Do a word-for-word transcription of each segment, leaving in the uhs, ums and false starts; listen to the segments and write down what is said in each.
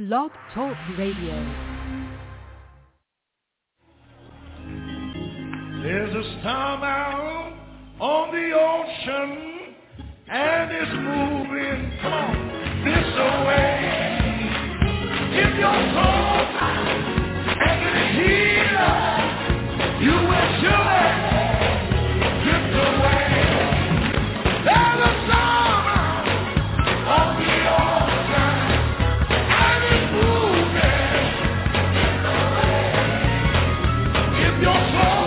Blog Talk Radio. There's a storm out on the ocean, and it's moving, come on, this away. If your soul and it heal, you will surely drift away. There's a storm out on the ocean, and it's moving this away. If your soul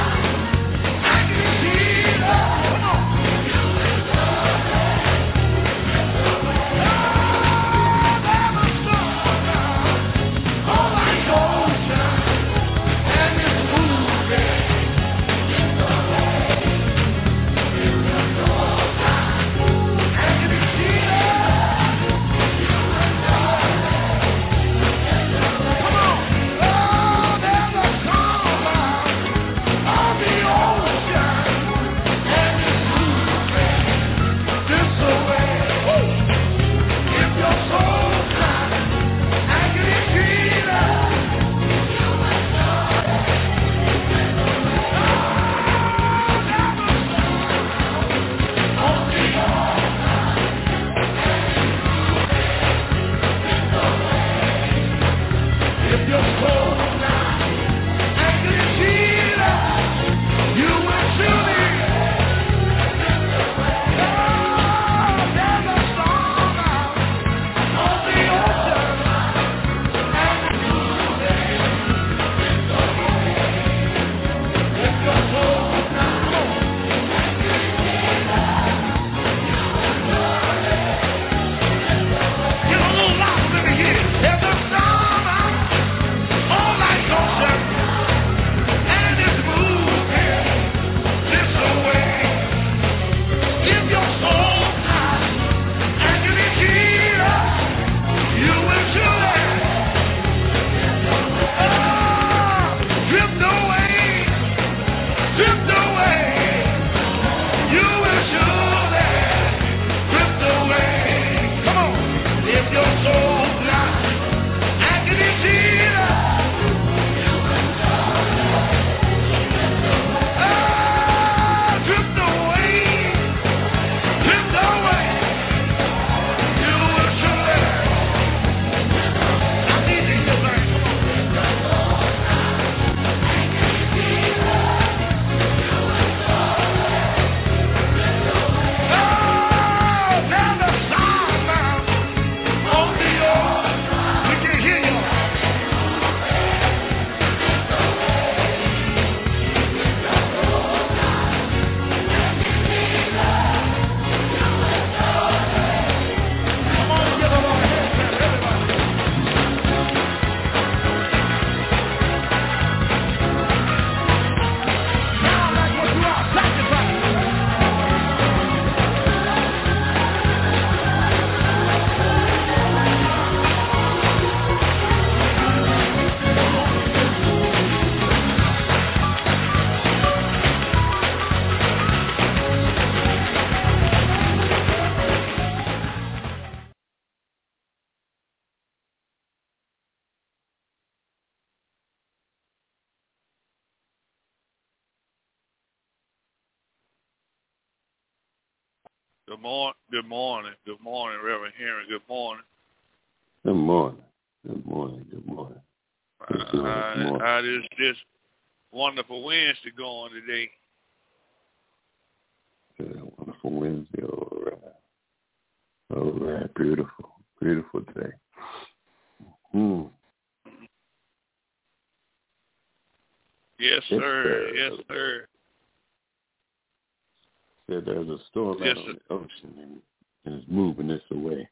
Good morning, good morning, good morning, Reverend Henry. Good morning. Good morning, good morning, good morning. Good morning. Uh, good morning. How is this wonderful Wednesday going today? Yeah, wonderful Wednesday, all right. All right, beautiful, beautiful day. Hmm. Yes, Yes, sir. sir. Yes, sir. Said there's a storm yes, out on the ocean and, and it's moving this away.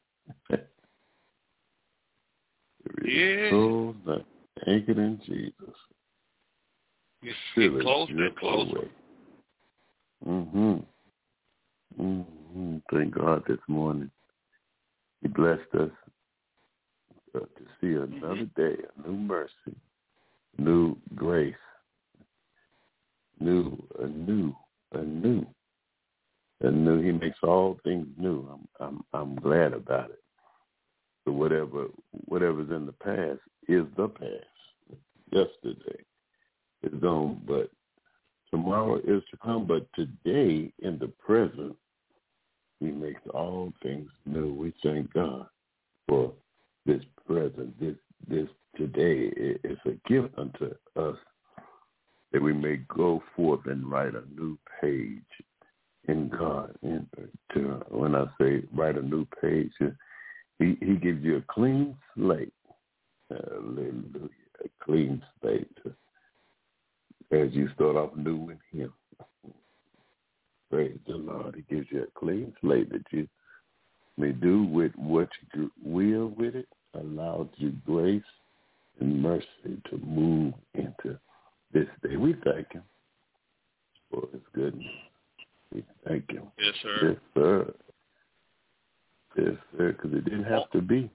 Yeah. So that anchored in Jesus. It's getting closer and closer. Mm-hmm. Mm-hmm. Thank God this morning He blessed us uh, to see another day, a new mercy, new grace, new, a new, a new. And new, He makes all things new. I'm, I'm, I'm glad about it. So whatever whatever's in the past is the past. Yesterday is gone, but tomorrow is to come. But today, in the present, He makes all things new. We thank God for this present, this this today. It's a gift unto us that we may go forth and write a new page in God. And to, when I say write a new page, He He gives you a clean slate. Hallelujah, a clean slate as you start off new in Him. Praise the Lord. He gives you a clean slate that you may do with what you will with it, allows you grace and mercy to move into this day. We thank Him for His goodness. We thank Him. Yes, sir. Yes, sir. Yes, sir, because it didn't have to be.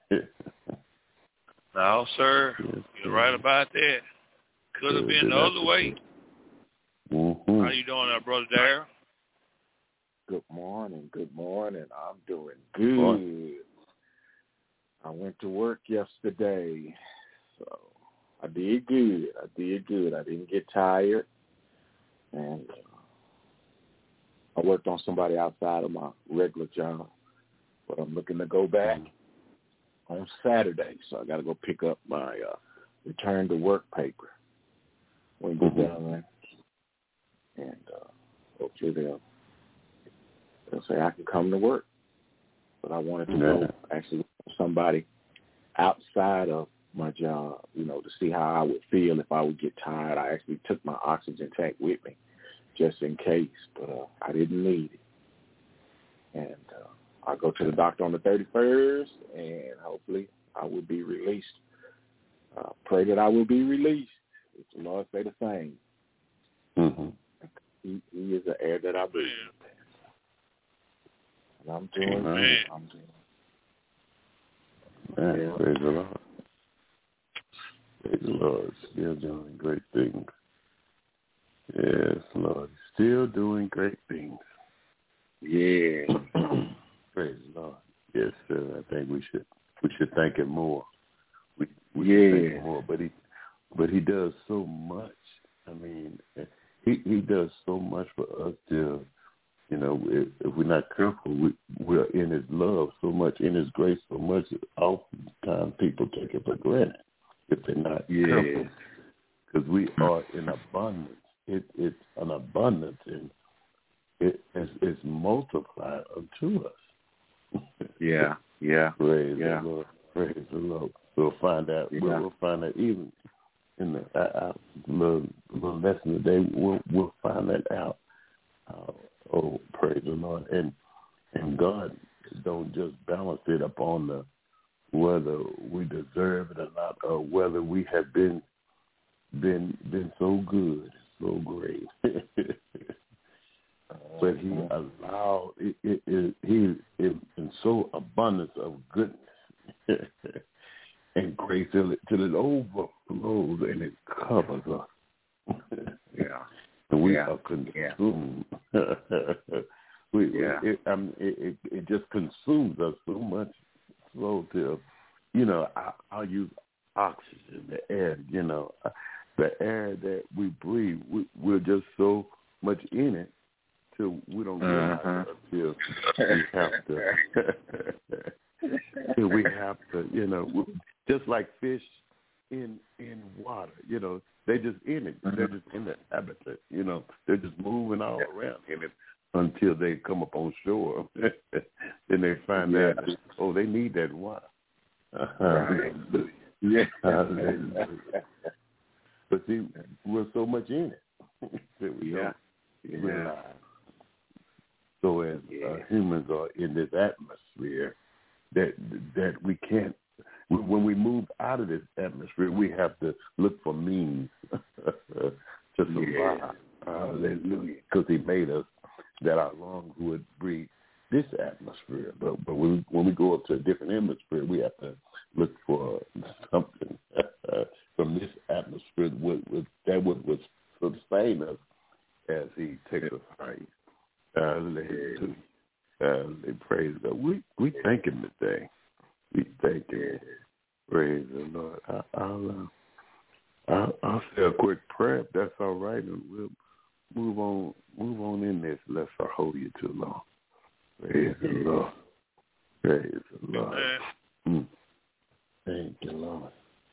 No, sir. Yes, You're right about that. Could have been the other way. Mm-hmm. How you doing there, Brother Darrell? Good morning. Good morning. I'm doing good. I went to work yesterday, so I did good. I did good. I didn't get tired, and uh, I worked on somebody outside of my regular job, but I'm looking to go back on Saturday, so I got to go pick up my uh, return to work paper when we get mm-hmm. done, and uh, hopefully they'll. They'll say I can come to work, but I wanted to yeah. go actually with somebody outside of my job, you know, to see how I would feel if I would get tired. I actually took my oxygen tank with me just in case, but uh, I didn't need it. And uh, I'll go to the doctor on the thirty-first, and hopefully I will be released. Uh, pray that I will be released. If the Lord say the same. Mm-hmm. He, he is the air that I breathe. I'm doing Amen. I'm doing Man, yeah. Praise the Lord. Praise the Lord. Still doing great things. Yes, Lord. Still doing great things. Yeah. Praise the Lord. Yes, sir. I think we should we should thank Him more. We we yeah. should thank Him more. But he but he does so much. I mean, he he does so much for us to. You know, if, if we're not careful, we, we're in His love so much, in His grace so much, oftentimes people take it for granted if they're not yeah. careful. Because we are in abundance. It, it's an abundance, and it is it's multiplied unto us. Yeah, yeah. Praise yeah. the Lord. Praise the Lord. We'll find out. Yeah. We'll, we'll find out even in the uh, little, little lesson today. We'll we'll find that out. Uh, Oh, praise the Lord. And and God don't just balance it upon the whether we deserve it or not, or whether we have been been been so good, so great. But He allowed it, it, it He it, in so abundance of goodness and grace till it, till it overflows and it covers us. Yeah. And we yeah. are consumed. Yeah. we, yeah. It, I mean, it, it, it just consumes us so much, so till, you know, I, I'll use oxygen, the air, you know, the air that we breathe. We, we're just so much in it till we don't realize uh-huh. it until we have to. Till we have to, you know, just like fish in in water, you know. They're just in it. They're just in the habitat. You know, they're just moving all around in it until they come up on shore. Then they find yeah. out, oh, they need that water. Right. Yeah. But see, we're so much in it that we yeah. don't yeah. realize. So as yeah. uh, humans are in this atmosphere, that that we can't. When we move out of this atmosphere, we have to look for means to survive. Yeah. Hallelujah. Because He made us that our lungs would breathe this atmosphere. But, but when, when we go up to a different hemisphere, we have to look for something from this atmosphere would, would, that would, would sustain us as He takes us higher. Hallelujah. Hallelujah. Praise God. We, we thank Him today. We thank Praise the Lord. I, I'll, uh, I'll, I'll say a quick prayer if that's all right, and we'll move on move on in this unless I hold you too long. Praise the Lord. Praise the Lord. Mm. Thank you, Lord.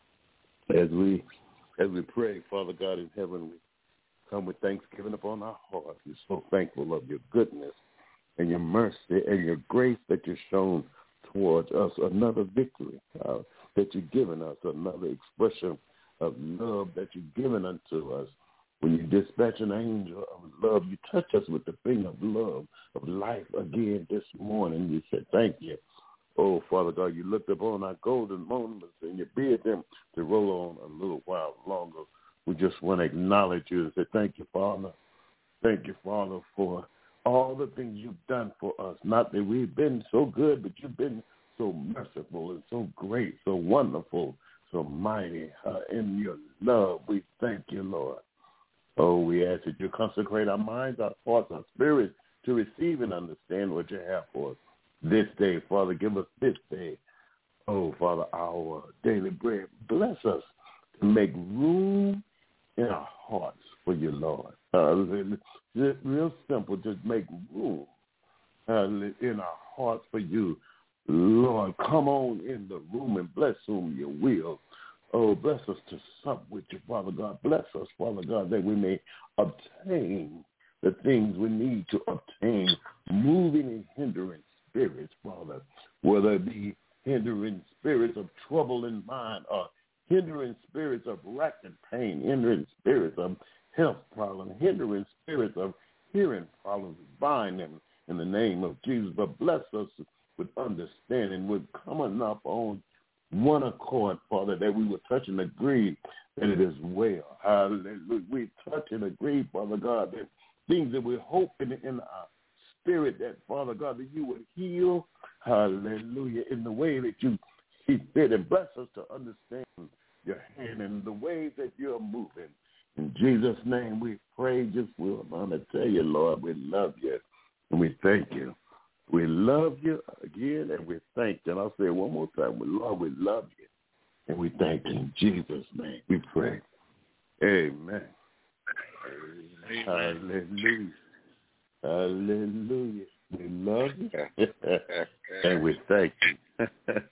As we as we pray, Father God in heaven, we come with thanksgiving upon our hearts. We're so thankful of your goodness and your mercy and your grace that you've shown towards us, another victory uh, that you've given us, another expression of love that you've given unto us. When you dispatch an angel of love, you touch us with the finger of love, of life again this morning. You said, thank you. Oh, Father God, you looked upon our golden moments and you bid them to roll on a little while longer. We just want to acknowledge you and say, thank you, Father. Thank you, Father, for all the things you've done for us. Not that we've been so good, but you've been so merciful and so great, so wonderful, so mighty uh, in your love. We thank you, Lord. Oh, we ask that you consecrate our minds, our hearts, our spirits to receive and understand what you have for us this day. Father, give us this day, oh, Father, our daily bread. Bless us to make room in our hearts for you, Lord. Uh, just real simple, just make room uh, in our hearts for you, Lord. Come on in the room and bless whom you will. Oh, bless us to sup with you, Father God. Bless us, Father God, that we may obtain the things we need to obtain, moving and hindering spirits, Father, whether it be hindering spirits of trouble in mind or hindering spirits of wrath and pain, hindering spirits of health problems, hindering spirits of hearing problems. Bind them in the name of Jesus, but bless us with understanding, with coming up on one accord, Father, that we will touch and agree that it is well. Hallelujah. We touch and agree, Father God, that things that we hope in, in our spirit, that, Father God, that you would heal, hallelujah, in the way that you see fit, and bless us to understand your hand and the ways that you're moving. In Jesus' name we pray. Just we're going to tell you, Lord, we love you and we thank you. We love you again, and we thank you. And I'll say it one more time. Lord, we love you, and we thank you. In Jesus' name we pray. Amen. Amen. Hallelujah. Hallelujah. We love you, and we thank you.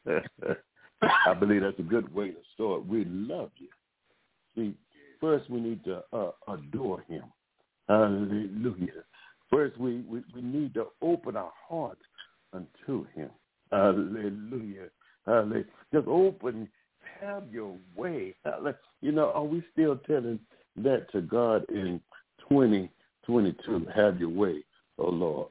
I believe that's a good way to start. We love you. See, first we need to uh, adore him. Hallelujah. First, we, we, we need to open our hearts unto him. Hallelujah. Hallelujah. Just open, have your way. Hallelujah. You know, are we still telling that to God in twenty twenty-two? Have your way, oh Lord.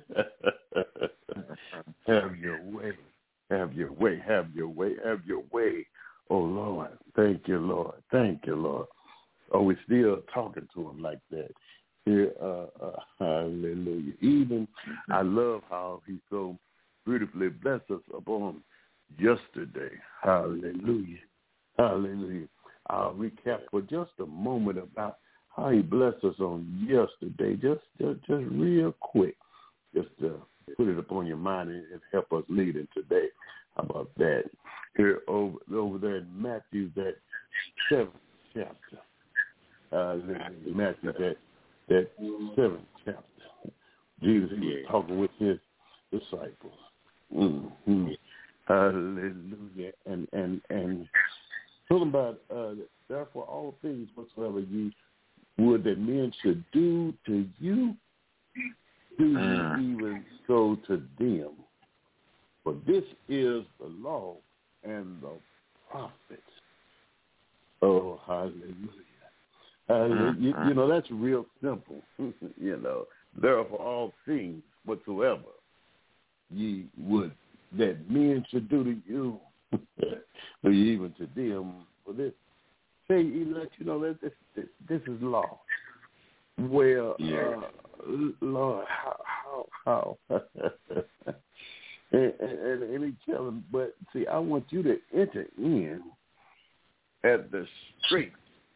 Have your way. Have your way. Have your way. Have your way, oh Lord. Thank you, Lord. Thank you, Lord. Are we still talking to him like that? Here, uh, uh, hallelujah. Even I love how he so beautifully blessed us upon yesterday. Hallelujah. Hallelujah. I'll recap for just a moment about how he blessed us on yesterday. Just, just, just real quick. Just to put it upon your mind and help us lead in today. How about that? Here over, over there in Matthew, that seventh chapter. Uh, Matthew, that that seventh chapter. Jesus, he was talking with his disciples. Mm-hmm. Hallelujah. And and and talking about uh, therefore all things whatsoever you would that men should do to you, do you uh. even so to them. For this is the law and the prophets. Oh, hallelujah. Uh, you, you know, that's real simple. You know, therefore all things whatsoever ye would that men should do to you, or even to them. For this, say, he let you know that this, this, this is law. Well, yeah. uh, Lord, how, how, how? and, and, and he tell him, but see, I want you to enter in at the straight.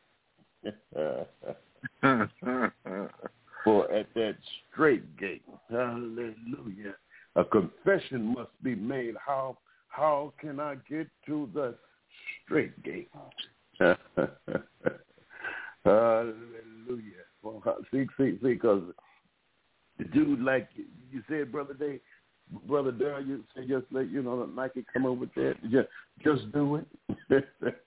For at that straight gate, hallelujah, a confession must be made. How how can I get to the straight gate. Hallelujah. Well, see, see, see, because the dude, like you said, Brother Day, Brother Darrell, you said just let you know Nike come up with that. Just, just do it.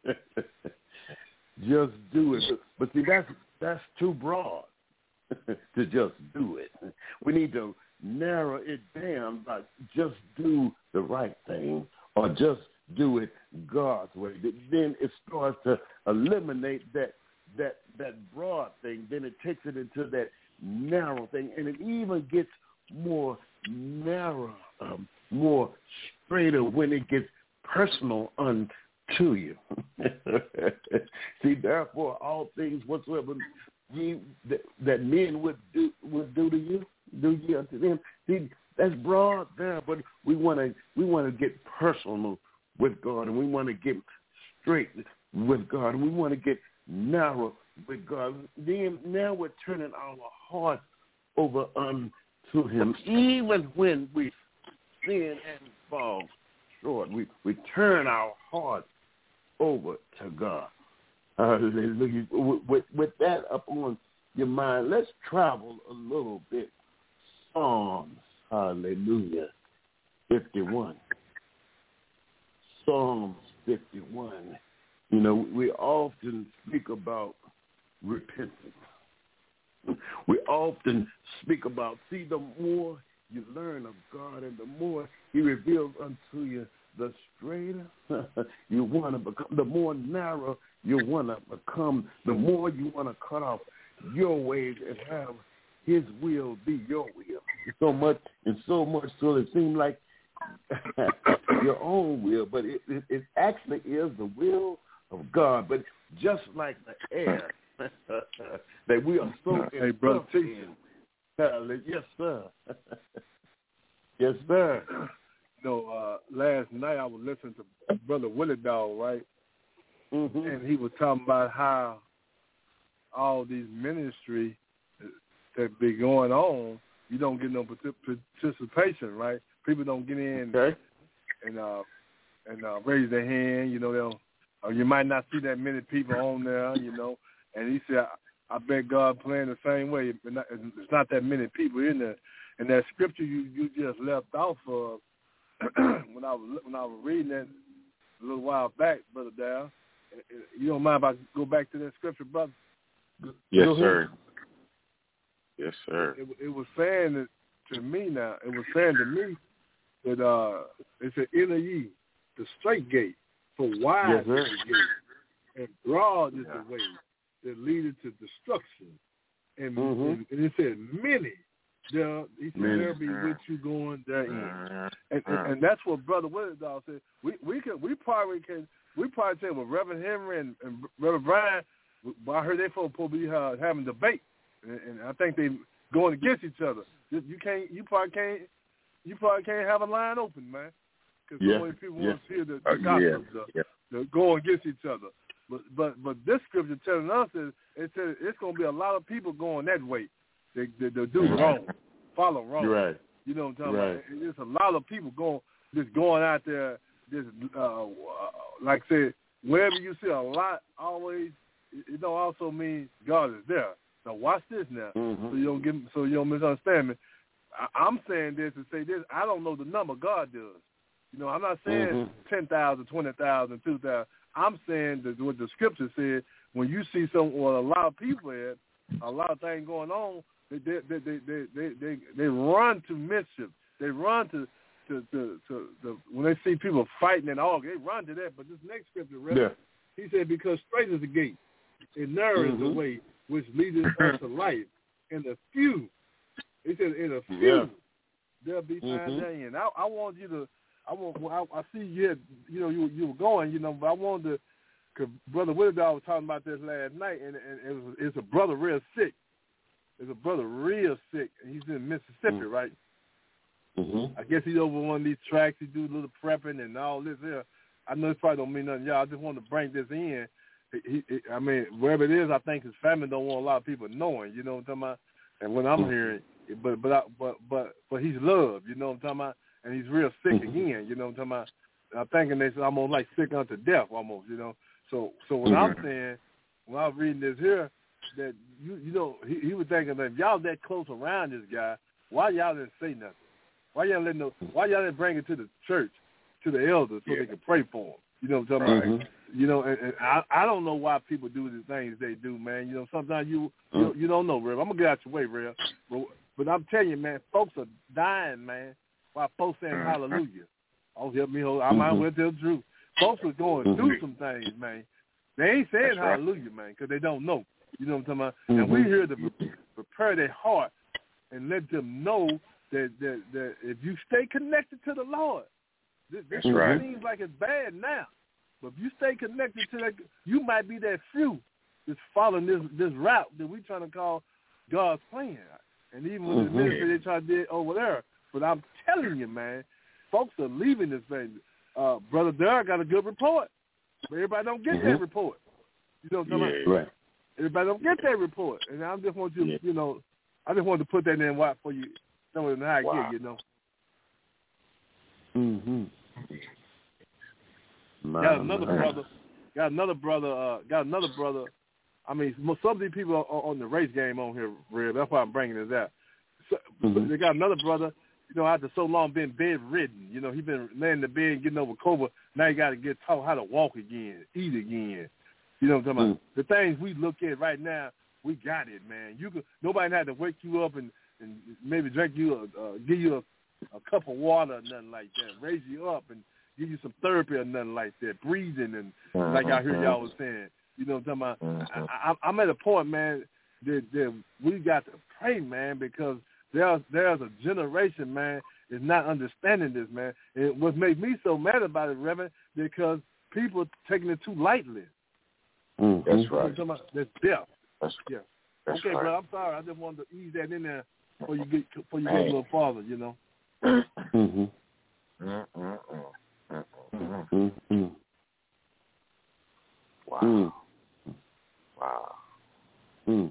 Just do it. But see, that's that's too broad to just do it. We need to narrow it down, like just do the right thing or just do it God's way. Then it starts to eliminate that that that broad thing. Then it takes it into that narrow thing, and it even gets more narrow, um, more straighter when it gets personal unto you. See, therefore, all things whatsoever ye that, that men would do would do to you, do ye unto them. See, that's broad there, but we want to we want to get personal with God, and we want to get straight with God, and we want to get narrow with God. Then now we're turning our hearts over unto Him, even when we sin and fall short. We we turn our hearts over to God. Hallelujah. With, with, with that up on your mind, let's travel a little bit. Psalms, hallelujah, fifty-one. Psalms fifty-one. You know, we often speak about repentance. We often speak about, see, the more you learn of God and the more He reveals unto you, the straighter you want to become, the more narrow you want to become, the more you want to cut off your ways and have His will be your will. So much, and so much so it seems like your own will, but it, it, it actually is the will of God. But just like the air that we are so hey, brother in. Yes, sir. Yes, sir. You know, uh, last night I was listening to Brother Willie Dog, right? Mm-hmm. And he was talking about how all these ministry that be going on, you don't get no participation, right? People don't get in okay. and uh, and uh, raise their hand. You know, they'll, or you might not see that many people on there. You know, and he said, I, I bet God playing the same way. It's not that many people in there. And that scripture you, you just left off of when I was when I was reading that a little while back, Brother Dow. You don't mind if I go back to that scripture, brother? Yes, sir. Yes, sir. It, it was saying that to me now, it was saying to me that uh, it said, enter ye the straight gate, for wide yes, is the gate, and broad is yeah. the way that leadeth to destruction. And, mm-hmm. and, and it said, many, there, he said, many. there be with you going therein. Uh, and, and, and that's what Brother Willidahl said. We we can we probably can we probably say, well, Reverend Henry and, and Reverend Brian, well, I heard they folks probably be uh, having debate, and, and I think they going against each other. You can't, you probably can't, you probably can't have a line open, man, because yeah. so many people yeah. want to hear the, the uh, gossip, yeah. the, yeah. the going against each other. But but but this scripture telling us is it says it's going to be a lot of people going that way. They they, they do right. wrong, follow wrong. You're right. You know what I'm talking right. about? There's a lot of people going just going out there. Just uh, like I said, wherever you see a lot, always it don't also mean God is there. Now watch this now, mm-hmm. so you don't get so you don't misunderstand me. I, I'm saying this to say this. I don't know the number God does. You know, I'm not saying mm-hmm. ten thousand, twenty thousand, two thousand. I'm saying that what the scripture said. When you see some or a lot of people at a lot of things going on, they they they they they they, they, they run to mischief. They run to to, to to to when they see people fighting and all, they run to that. But this next scripture, right? Yeah. He said, because straight is the gate, and narrow is mm-hmm. the way which leadeth unto life, and the few. He said, in a few yeah. there'll be found mm-hmm. therein. I, I want you to. I want. Well, I, I see you. Had, you know, you you were going. You know, but I wanted to. Cause Brother Wildahl was talking about this last night, and, and it was, it's a brother real sick. It's a brother real sick, and he's in Mississippi, mm-hmm. right? Mm-hmm. I guess he's over one of these tracks. He do a little prepping and all this here. I know it probably don't mean nothing, y'all. I just want to bring this in. He, he, I mean, wherever it is, I think his family don't want a lot of people knowing. You know what I'm talking about? And when I'm hearing, but but I, but but but he's loved. You know what I'm talking about? And he's real sick mm-hmm. again. You know what I'm talking about? I'm thinking they almost like sick unto death, almost, you know. So, so what mm-hmm. I'm saying, when I was reading this here, that you, you know, he, he was thinking that if y'all that close around this guy, why y'all didn't say nothing? Why y'all didn't know? Why y'all didn't bring it to the church, to the elders, so yeah. they can pray for him? You know what I'm talking mm-hmm. about? You know, and, and I, I don't know why people do the things they do, man. You know, sometimes you you, mm-hmm. you don't know, Rev. I'm gonna get out your way, Rev. But, but I'm telling you, man, folks are dying, man. While folks saying mm-hmm. hallelujah. Oh, help me, hold. I might mm-hmm. well tell the truth. Folks are going mm-hmm. through some things, man. They ain't saying That's hallelujah, right. man, because they don't know. You know what I'm talking about? Mm-hmm. And we here to prepare their heart and let them know that, that, that if you stay connected to the Lord, this, this right. seems like it's bad now. But if you stay connected to that, you might be that few that's following this this route that we trying to call God's plan. And even with mm-hmm. the ministry they try to do over there. But I'm telling you, man, folks are leaving this thing. Uh, Brother Derek got a good report, but everybody don't get mm-hmm. that report. You know what I'm talking yeah, about? Right. Everybody don't get that report. And I just want you, yeah. you know, I just wanted to put that in for you, so how I wow. get, you know. Mm-hmm. Got another brother. Got another brother. Uh, got another brother. I mean, some of these people are on the race game on here, Red. That's why I'm bringing this out. So, mm-hmm. so they got another brother. You know, after so long being bedridden, you know, he been laying in the bed and getting over COVID. Now he got to get taught how to walk again, eat again. You know what I'm talking mm-hmm. about? The things we look at right now, we got it, man. You could nobody had to wake you up and, and maybe drink you, a, uh, give you a, a cup of water or nothing like that, raise you up and give you some therapy or nothing like that, breathing and uh-huh. like I heard y'all was saying. You know what I'm talking about? Uh-huh. I, I, I'm at a point, man, that, that we got to pray, man, because there's there's a generation, man, is not understanding this, man. And what makes me so mad about it, Reverend, because people are taking it too lightly. Mm-hmm. That's right. You know what I'm that's death. That's, yeah. that's okay, right. bro, I'm sorry. I just wanted to ease that in there before you get before you get a little farther, you know. Mm-hmm. Mm-mm-mm. Mm-hmm. Wow. Mm. Wow. Mm.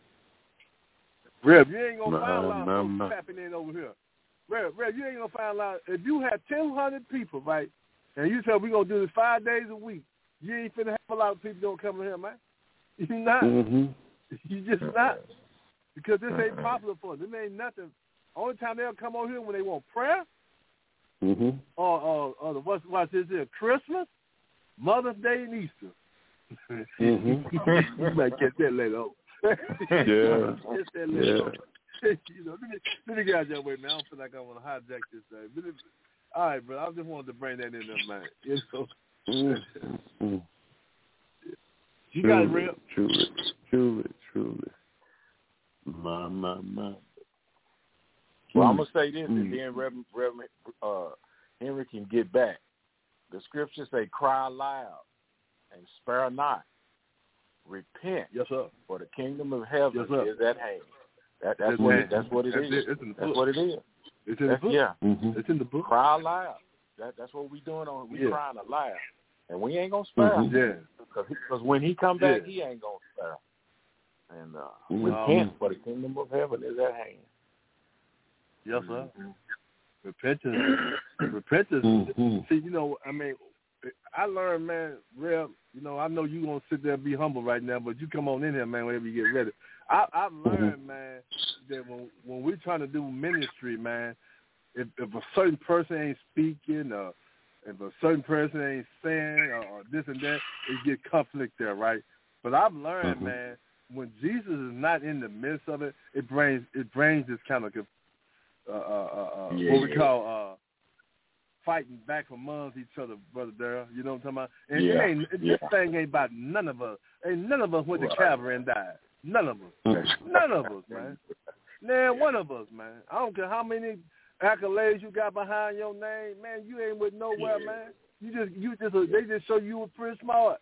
Rev, you ain't gonna nah, find a lot nah, of folks nah. tapping in over here. Rev, Rev, you ain't gonna find a lot. If you had two hundred people, right, and you said we're gonna do this five days a week, you ain't finna have a lot of people don't come in here, man. You not. Mm-hmm. You just not. Because this ain't popular for them. This ain't nothing. Only time they'll come over here when they want prayer, mm-hmm. or or, or the what's what's this here? Christmas, Mother's Day, and Easter. Mm-hmm. You might get that later on. Yeah. Get that later yeah. on. You know, let me let me get out your way, man. I don't feel like I want to hijack this thing. But it, all right, bro. I just wanted to bring that in there, man. You know. Mm-hmm. You truly, got it, Real. Truly, truly, truly. My, my, my. Well, I'm gonna say this, mm. and then Reverend, Reverend uh, Henry can get back. The scriptures say, "Cry loud and spare not. Repent, yes, sir. For the kingdom of heaven yes, sir. is at hand." That, that's yes, what man. it, that's what it that's is. It. It's in the that's book. what it is. It's in that's, the book. Yeah, mm-hmm. It's in the book. Cry loud. That, that's what we doing on. We yeah. crying aloud, and we ain't gonna spare. Mm-hmm. Yeah. Because when he come back, yeah. he ain't gonna spare. And uh, mm-hmm. repent, for the kingdom of heaven is at hand. Yes, sir. Mm-hmm. Repentance. Repentance. Mm-hmm. See, you know, I mean, I learned, man, Rev, you know, I know you're going to sit there and be humble right now, but you come on in here, man, whenever you get ready. I, I've learned, mm-hmm. man, that when when we're trying to do ministry, man, if, if a certain person ain't speaking or if a certain person ain't saying or, or this and that, it get conflict there, right? But I've learned, mm-hmm. man, when Jesus is not in the midst of it, it brings it brings this kind of uh, uh, uh, yeah, what we yeah. call uh, fighting back amongst each other, Brother Darrell. You know what I'm talking about? And yeah. it ain't, it, yeah. this thing ain't about none of us. Ain't none of us went right. to Calvary and died. None of us. None of us, man. Man, one of us, man. I don't care how many accolades you got behind your name, man. You ain't with nowhere, yeah. man. You just, you just, they just show you were pretty smart.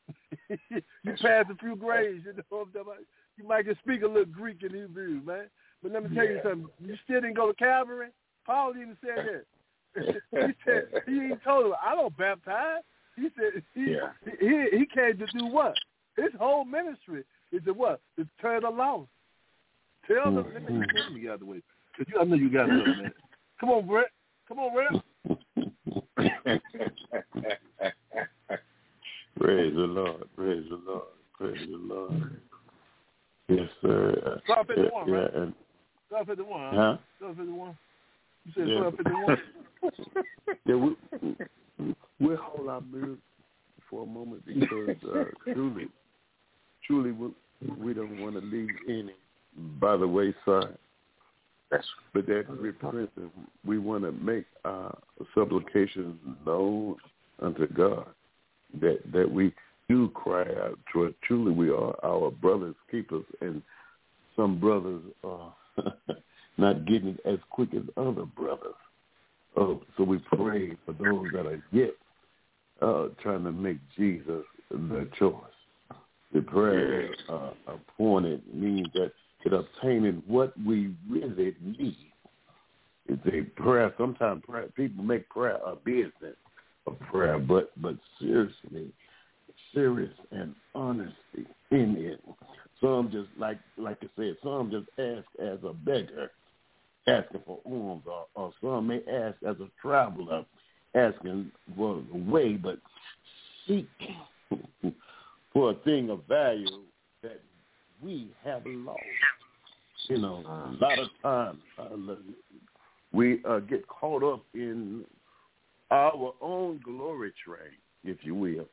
You passed a few grades, you know what I'm talking about? You might can speak a little Greek and Hebrew, man. But let me tell yeah. you something. You still didn't go to Calvary? Paul even said that. He said, he even told him, I don't baptize. He said, he, yeah. he, he came to do what? His whole ministry is to what? To turn the lost. Tell them, let me, let me get out of the way. Cause you, I know you got something, man. Come on, Brett. Come on, Brett. Praise the Lord. Praise the Lord. Praise the Lord. Yes, sir. twelve fifty-one, yeah, right? And, twelve fifty-one, huh? huh? twelve fifty-one? You said yeah. twelve fifty-one? yeah, we, we'll hold our mirrors for a moment because uh, truly, truly we, we don't want to leave any by the wayside. That's But that repentance, we want to make our supplications known unto God, that that we do cry out to it. Truly, we are our brother's keepers, and some brothers are not getting it as quick as other brothers. Oh, so we pray for those that are yet uh, trying to make Jesus their choice. The prayer uh, appointed means that it obtaining what we really need. It's a prayer. Sometimes prayer, people make prayer a business of prayer, but but seriously, serious and honesty in it. Some just like like I said, some just ask as a beggar, asking for alms, or, or some may ask as a traveler, asking for the way, but seek for a thing of value that we have lost. You know, a lot of times uh, we uh, get caught up in our own glory train, if you will.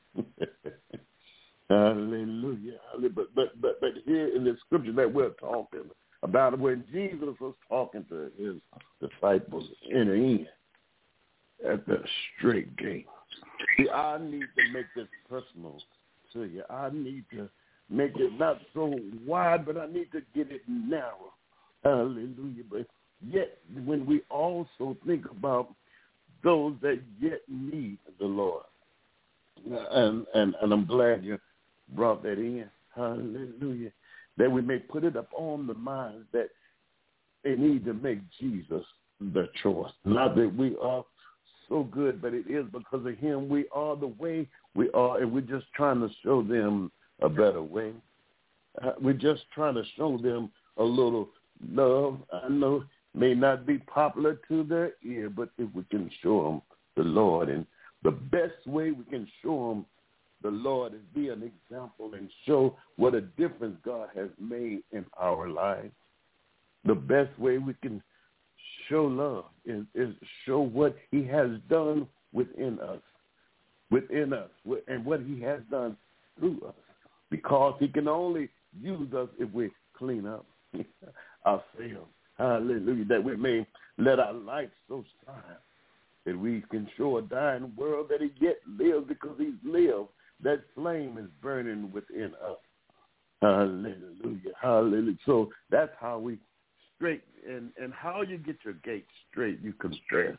Hallelujah. But, but but but here in the scripture that we're talking about, when Jesus was talking to his disciples enter in at the straight gate. See, I need to make this personal to you. I need to make it not so wide, but I need to get it narrow. Hallelujah. But yet, when we also think about those that yet need the Lord, and and, and I'm glad you brought that in. Hallelujah. That we may put it up on the minds that they need to make Jesus the choice. Not that we are so good, but it is because of him we are the way we are, and we're just trying to show them a better way. Uh, we're just trying to show them a little love. I know may not be popular to their ear, but if we can show them the Lord, and the best way we can show them the Lord is be an example and show what a difference God has made in our lives. The best way we can show love is, is show what he has done within us, within us, and what he has done through us, because he can only use us if we clean up ourselves. Hallelujah. That we may let our light so shine that we can show a dying world that he yet lives, because he's lived. That flame is burning within us. Hallelujah. Hallelujah. So that's how we straight, and, and how you get your gate straight, you confess.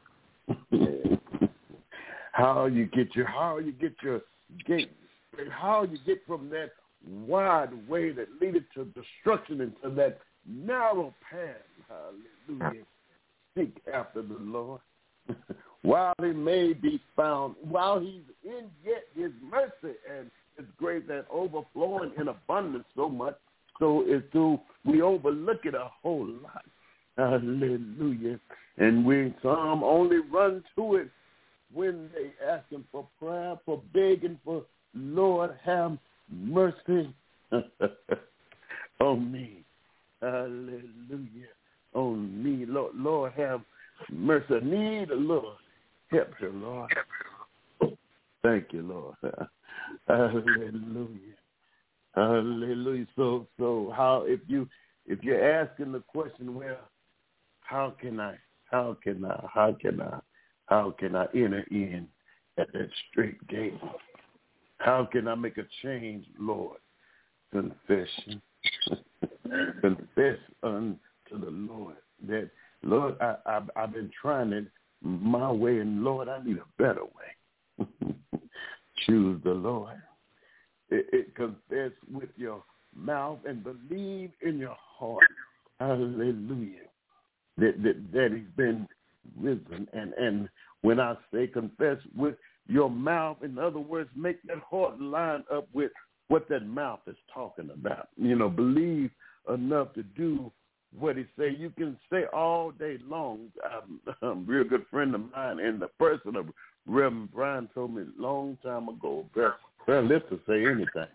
how you get your how you get your gate straight, how you get from that wide way that leaded to destruction into that narrow path. Hallelujah. Seek after the Lord. While he may be found, while he's in yet his mercy and his grace and overflowing in abundance so much, so it's through we overlook it a whole lot. Hallelujah. And we some only run to it when they ask him for prayer, for begging for, Lord, have mercy on me. Hallelujah. On me. Lord, Lord, have mercy. I need a little help here, Lord. Thank you, Lord. Hallelujah. Hallelujah. So, so how if you if you're asking the question, well, how can I? How can I? How can I? How can I enter in at that straight gate? How can I make a change, Lord? Confession. Confess unto the Lord that, Lord, I, I, I've been trying it my way, and Lord, I need a better way. Choose the Lord. It, it confess with your mouth and believe in your heart. Hallelujah. That, that, that he's been risen. And, and when I say confess with your mouth, in other words, make that heart line up with what that mouth is talking about. You know, believe enough to do what he say. You can say all day long. I'm, I'm a real good friend of mine, and the person of Reverend Brian told me a long time ago, well, let's say anything.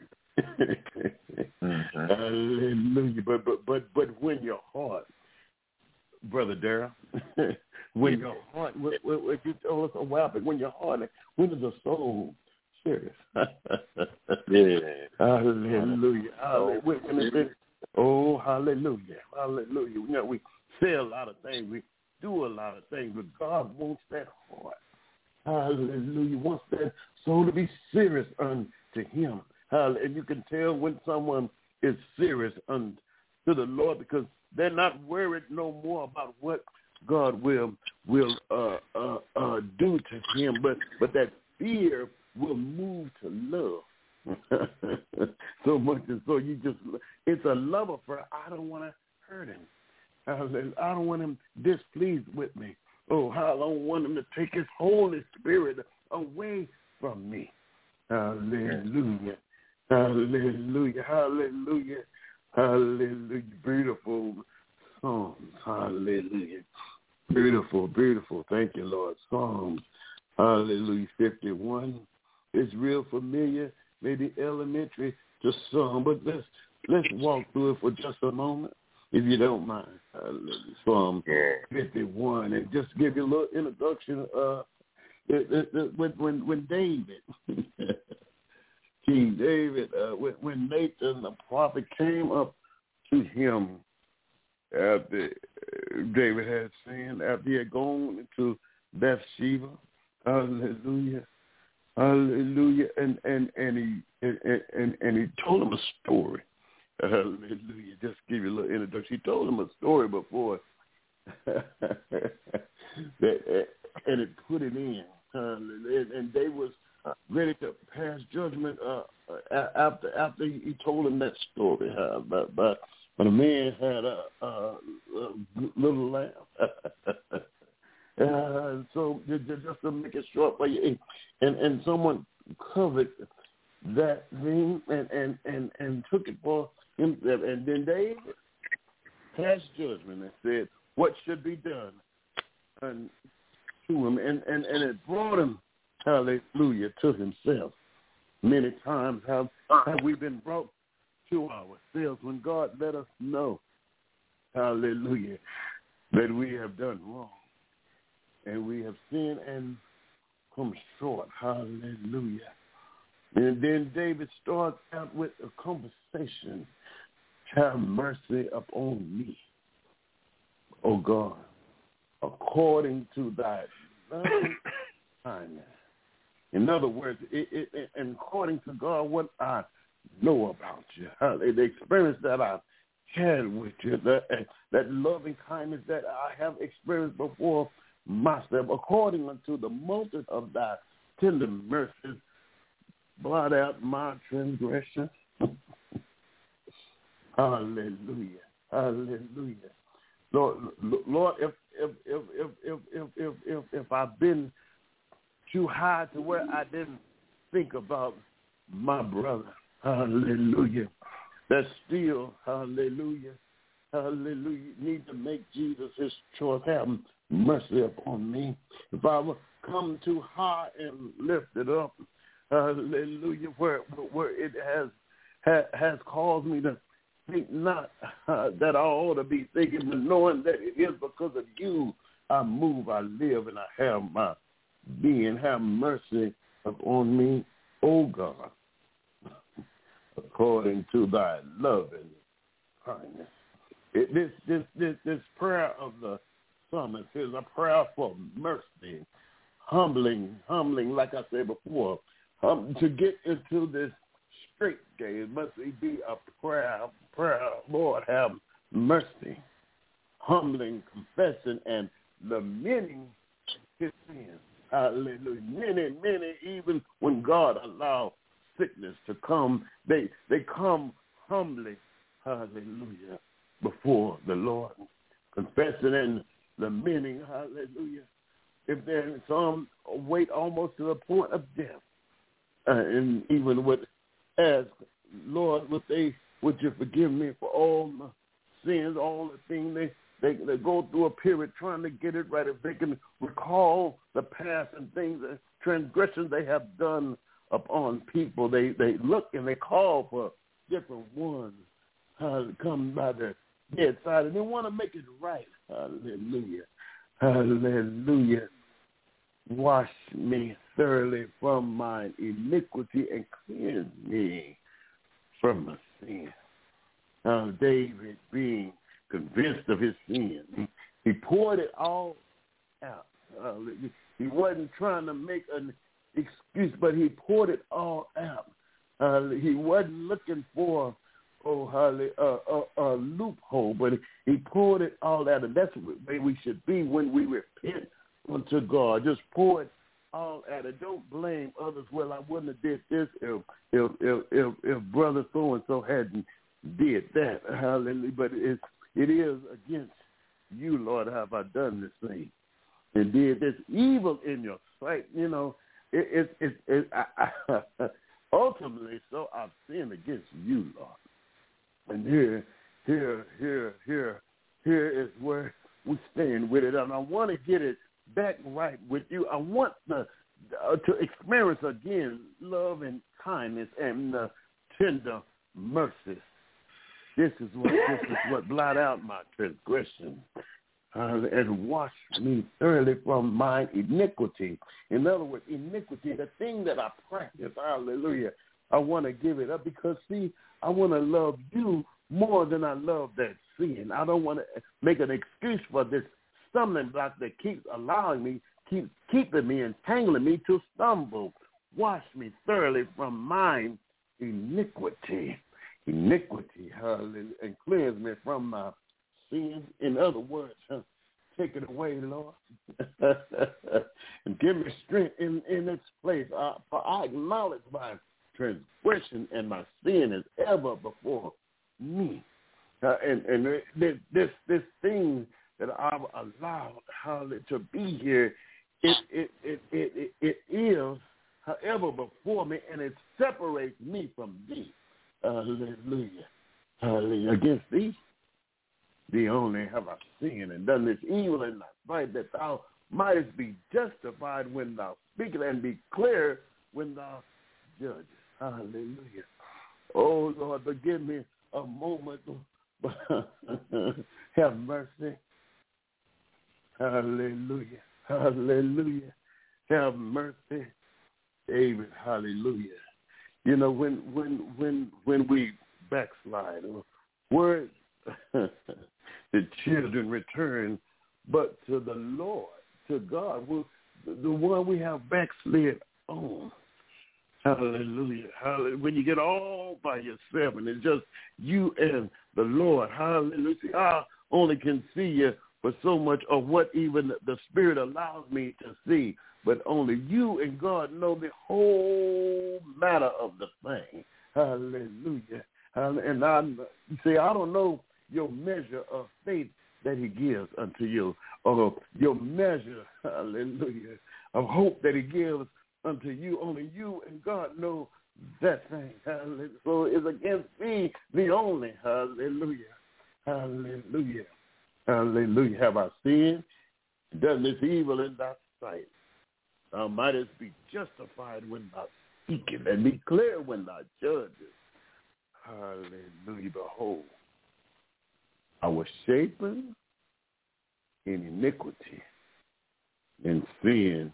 mm-hmm. Hallelujah. But, but, but, but when your heart, Brother Darrell, when your heart, what, what, what you told us a while back, when your heart, when is the soul serious? yeah. Hallelujah. Hallelujah. When, when it's been, oh, hallelujah. Hallelujah. You know, we say a lot of things. We do a lot of things, but God wants that heart. Hallelujah. Wants that soul to be serious unto him. Hallelujah. And you can tell when someone is serious unto the Lord because they're not worried no more about what God will will uh, uh, uh, do to him, but but that fear will move to love. So much and so you just, it's a love affair. I don't want to hurt him. I don't want him displeased with me. Oh, how I don't want him to take his Holy Spirit away from me. Hallelujah. Hallelujah. Hallelujah. Hallelujah. Beautiful Psalms. Hallelujah. Beautiful, beautiful. Thank you, Lord. Psalms. Hallelujah. fifty-one. It's real familiar, maybe elementary to some, but let's let's walk through it for just a moment, if you don't mind. Hallelujah. Psalm fifty-one, and just give you a little introduction. Uh, it, it, it, when when when David, King David, uh, when, when Nathan the prophet came up to him after David had sinned, after he had gone into Bathsheba, hallelujah, hallelujah, and and and he and and, and he told him a story, hallelujah. Just give you a little introduction. He told him a story before, that, and it put it in, hallelujah. And they was ready to pass judgment uh, after after he told him that story, uh, but but. But a man had a, a, a little lamb. uh, so just to make it short for you, and, and someone covered that thing and, and, and, and took it for himself. And then they passed judgment and said what should be done and to him. And, and, and it brought him, hallelujah, to himself. Many times have, have we been brought to ourselves when God let us know, hallelujah, that we have done wrong and we have sinned and come short, hallelujah. And then David starts out with a conversation, have mercy upon me, O God, according to thy loving kindness. In other words, it, it, it, and according to God, what I know about you, the experience that I've had with you, that, that loving kindness that I have experienced before myself, according unto the multitude of thy tender mercies, blot out my transgression. Hallelujah, hallelujah. Lord, Lord, if if if if if if if if, if I've been too high to where I didn't think about my brother, hallelujah, that still, hallelujah, hallelujah, need to make Jesus his choice. Have mercy upon me. If I will come too high and lift it up, hallelujah, where where it has ha, has caused me to think not uh, that I ought to be thinking, but knowing that it is because of you I move, I live, and I have my being. Have mercy upon me, O God, according to thy loving kindness. It, this, this, this, this prayer of the psalmist is a prayer for mercy, humbling, humbling, like I said before. Um, to get into this straight gate, it must be a prayer, prayer, Lord, have mercy, humbling, confessing, and lamenting his sins. Hallelujah. Many, many, even when God allows sickness to come, they they come humbly, hallelujah, before the Lord, confessing and lamenting, hallelujah. If there's some wait almost to the point of death, uh, and even would ask, Lord, would they would you forgive me for all my sins, all the things they, they, they go through a period trying to get it right. If they can recall the past and things, the transgressions they have done upon people, they, they look and they call for different ones uh, to come by their bedside, and they want to make it right. Hallelujah. Hallelujah. Wash me thoroughly from my iniquity and cleanse me from my sin. Uh, David, being convinced of his sin, he, he poured it all out. Uh, he wasn't trying to make an excuse, but he poured it all out. Uh, he wasn't looking for oh, holly, uh, uh, a loophole, but he poured it all out, and that's the way we should be when we repent unto God. Just pour it all out, and don't blame others. Well, I wouldn't have did this if if if if, if brother so and so hadn't did that. Hallelujah! But it it is against you, Lord, have I done this thing and did this evil in your sight. You know, it it it, it I, I, ultimately, so I've sinned against you, Lord. And here, here, here, here, here is where we stand with it. And I want to get it back right with you. I want the, uh, to experience again love and kindness and uh, tender mercies. This is what this is what blot out my transgression uh, and wash me thoroughly from my iniquity. In other words, iniquity, the thing that I practice. Hallelujah. I want to give it up because, see, I want to love you more than I love that sin. I don't want to make an excuse for this stumbling block that keeps allowing me, keep keeping me, entangling me to stumble. Wash me thoroughly from mine iniquity. Iniquity, hallelujah, and cleanse me from my sins. In other words, huh, take it away, Lord, and give me strength in, in its place. Uh, for I acknowledge my transgression and my sin is ever before me. Uh, and and this, this this thing that I've allowed hallelujah, to be here, it it, it it it it is however before me, and it separates me from thee. Hallelujah. Hallelujah. Against thee, thee only have I sinned and done this evil in thy sight, that thou mightest be justified when thou speakest and be clear when thou judgest. Hallelujah. Oh, Lord, but give me a moment. Have mercy. Hallelujah. Hallelujah. Have mercy. David, hallelujah. You know, when when when when we backslide, where the children return, but to the Lord, to God, the one we have backslid on. Hallelujah. Hallelujah. When you get all by yourself and it's just you and the Lord, hallelujah. See, I only can see you for so much of what even the Spirit allows me to see, but only you and God know the whole matter of the thing. Hallelujah. And I see, I don't know your measure of faith that he gives unto you, or your measure, hallelujah, of hope that he gives unto you. Only you and God know that thing. Hallelujah. So it's against me, the only. Hallelujah. Hallelujah. Hallelujah. Have I sinned? Done this evil in thy sight? Thou mightest be justified when thou speakest, and be clear when thou judgest. Hallelujah. Behold, I was shapen in iniquity, and sin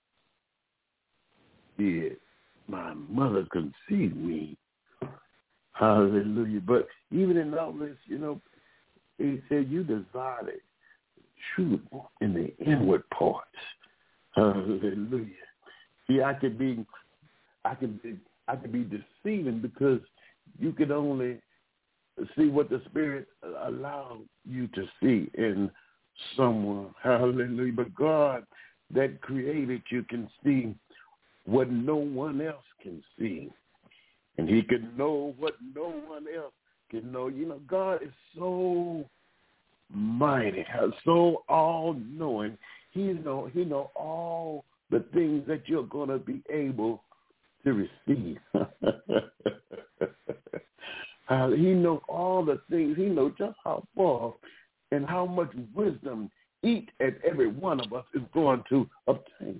did my mother conceive me. Hallelujah. But even in all this, you know, he said you desire the truth in the inward parts. Hallelujah. See, I could be, I could be, I could be deceiving because you could only see what the Spirit allowed you to see in someone. Hallelujah. But God that created you can see what no one else can see. And he can know what no one else can know. You know, God is so mighty, so all-knowing. He know, he know all the things that you're going to be able to receive. Uh, he knows all the things. He knows just how far and how much wisdom each and every one of us is going to obtain.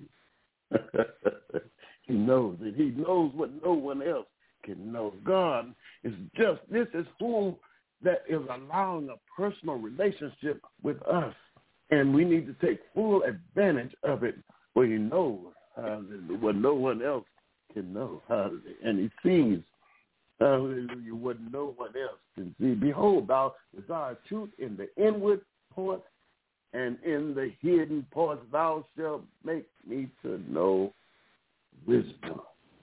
He knows it. He knows what no one else can know. God is just, this is who that is allowing a personal relationship with us. And we need to take full advantage of it, for he knows uh, what no one else can know. Uh, and he sees, hallelujah, what no one else can see. Behold, thou desire truth in the inward part, and in the hidden parts thou shalt make me to know wisdom.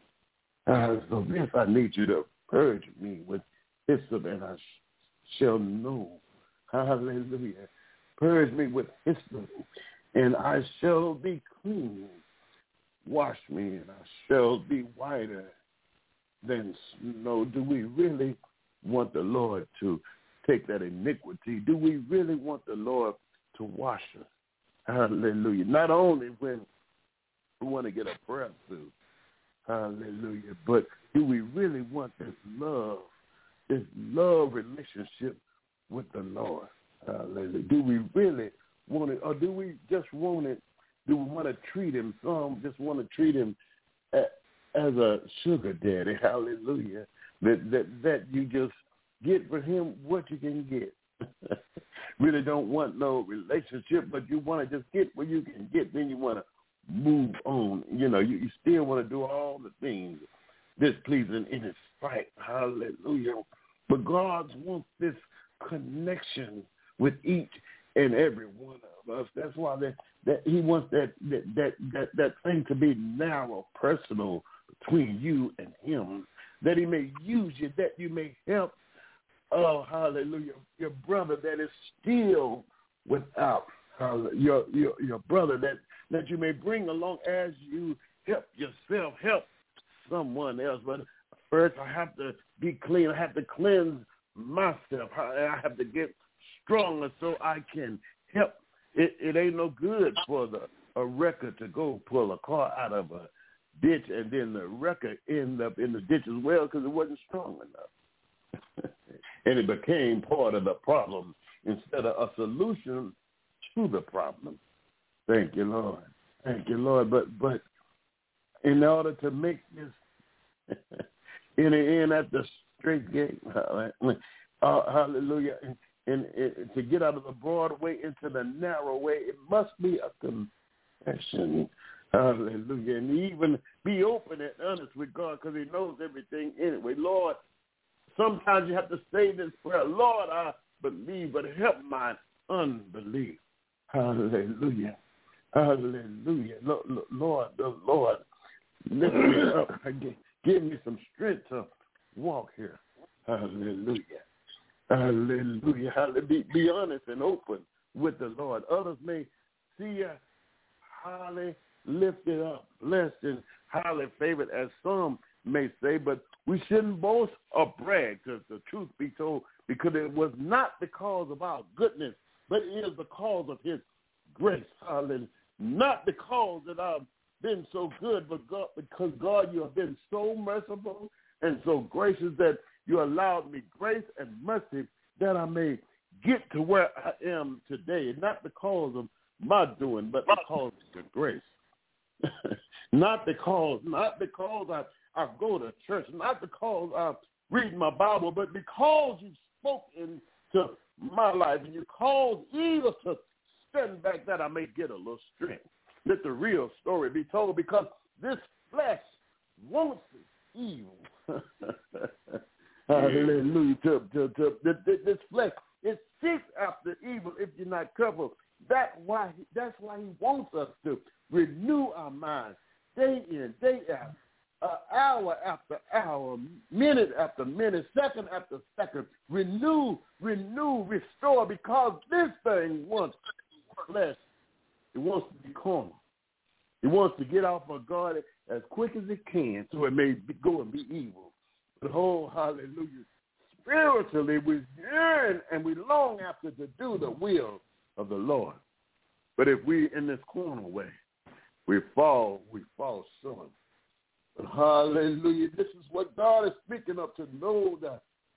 Uh, so this I need you to purge me with hyssop, and I sh- shall know. Hallelujah. Purge me with hyssop, and I shall be clean. Wash me, and I shall be whiter than snow. Do we really want the Lord to take that iniquity? Do we really want the Lord to wash us? Hallelujah. Not only when we want to get a prayer through, hallelujah, but do we really want this love, this love relationship with the Lord? Hallelujah. Do we really want it, or do we just want it, do we want to treat him, some just want to treat him as, as a sugar daddy, hallelujah, that, that, that you just get for him what you can get. Really don't want no relationship, but you want to just get what you can get, then you want to move on. You know, you, you still want to do all the things displeasing in his sight. Hallelujah. But God wants this connection with each and every one of us. That's why that, that he wants that that, that that that thing to be narrow, personal between you and him, that he may use you, that you may help, oh, hallelujah, your brother that is still without, uh, your, your your brother that, that you may bring along as you help yourself, help someone else. But first I have to be clean. I have to cleanse myself. I have to get stronger so I can help. It, it ain't no good for the a wrecker to go pull a car out of a ditch and then the wrecker end up in the ditch as well because it wasn't strong enough. And it became part of the problem instead of a solution to the problem. Thank you, Lord. Thank you, Lord. But but in order to make this in the end at the straight gate, uh, hallelujah, and, and, and to get out of the broad way into the narrow way, it must be a confession. Hallelujah. And even be open and honest with God because he knows everything anyway. Lord, sometimes you have to say this prayer, Lord, I believe, but help my unbelief. Hallelujah. Hallelujah. Lord, the Lord, lift me up. Give me some strength to walk here. Hallelujah. Hallelujah. Hallelujah. Be, be honest and open with the Lord. Others may see you highly lifted up, blessed, and highly favored, as some may say, but we shouldn't boast or brag, because the truth be told, because it was not because of our goodness, but it is because of his grace. Hallelujah. Not because that I've been so good, but God, because, God, you have been so merciful and so gracious that you allowed me grace and mercy that I may get to where I am today, not because of my doing, but because of your grace. not because, not because I, I go to church, not because I read my Bible, but because you spoke into my life and you caused evil to stand back that I may get a little strength. Let the real story be told, because this flesh wants evil. Hallelujah. To, to, to, to, this flesh, it seeks after evil if you're not careful. That why, that's why he wants us to renew our minds day in, day out, uh, hour after hour, minute after minute, second after second. Renew, renew, restore, because this thing wants flesh. It wants to be carnal. It wants to get off of God as quick as it can so it may be, go and be evil. But oh, hallelujah, spiritually we yearn and we long after to do the will of the Lord. But if we in this carnal way, we fall, we fall short. But hallelujah, this is what God is speaking of, to know the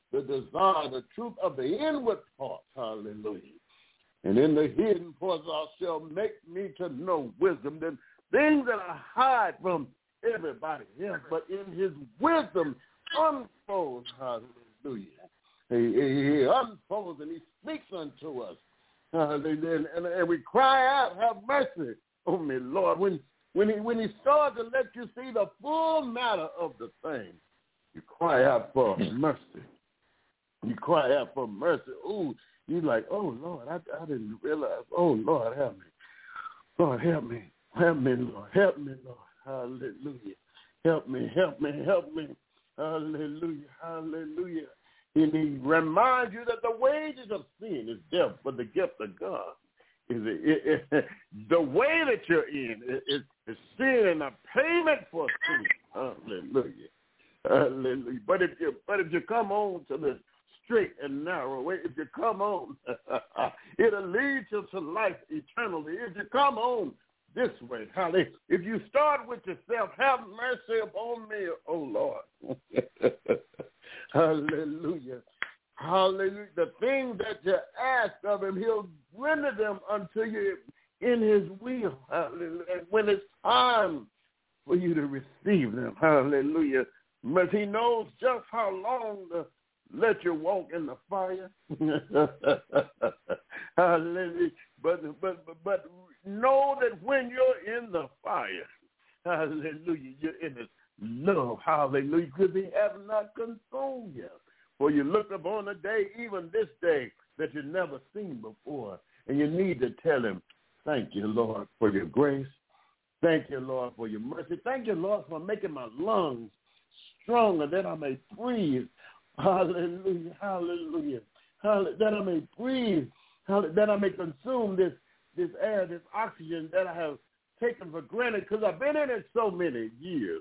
the desire, the truth of the inward parts. Hallelujah. And in the hidden parts thou shalt make me to know wisdom, the things that I hide from everybody else, but in his wisdom unfolds. Hallelujah. He, he, he unfolds and he speaks unto us. Hallelujah. And, and, and we cry out, have mercy on me, Lord. When when he when he starts to let you see the full matter of the thing, you cry out for mercy. You cry out for mercy. Ooh, you're like, oh, Lord, I, I didn't realize. Oh, Lord, help me. Lord, help me. Help me, Lord. Help me, Lord. Hallelujah. Help me, help me, help me. Hallelujah, hallelujah. And he reminds you that the wages of sin is death, but the gift of God is it, it, it, the way that you're in is, is sin and a payment for sin. Hallelujah. Hallelujah. But if you but if you come on to the straight and narrow way, if you come on, it'll lead you to life eternally. If you come on this way, hallelujah. If you start with yourself, have mercy upon me, oh Lord. Hallelujah. Hallelujah. The things that you ask of him, he'll render them unto you in his will. Hallelujah. And when it's time for you to receive them, hallelujah. But he knows just how long to let you walk in the fire. Hallelujah. But, but, but, but know that when you're in the fire, hallelujah, you're in his love, hallelujah, because he has not consumed you. For you look upon a day, even this day, that you've never seen before, and you need to tell him, thank you, Lord, for your grace. Thank you, Lord, for your mercy. Thank you, Lord, for making my lungs stronger that I may breathe. Hallelujah, hallelujah, hallelujah, that I may breathe, hallelujah, that I may consume this, this air, this oxygen that I have taken for granted because I've been in it so many years.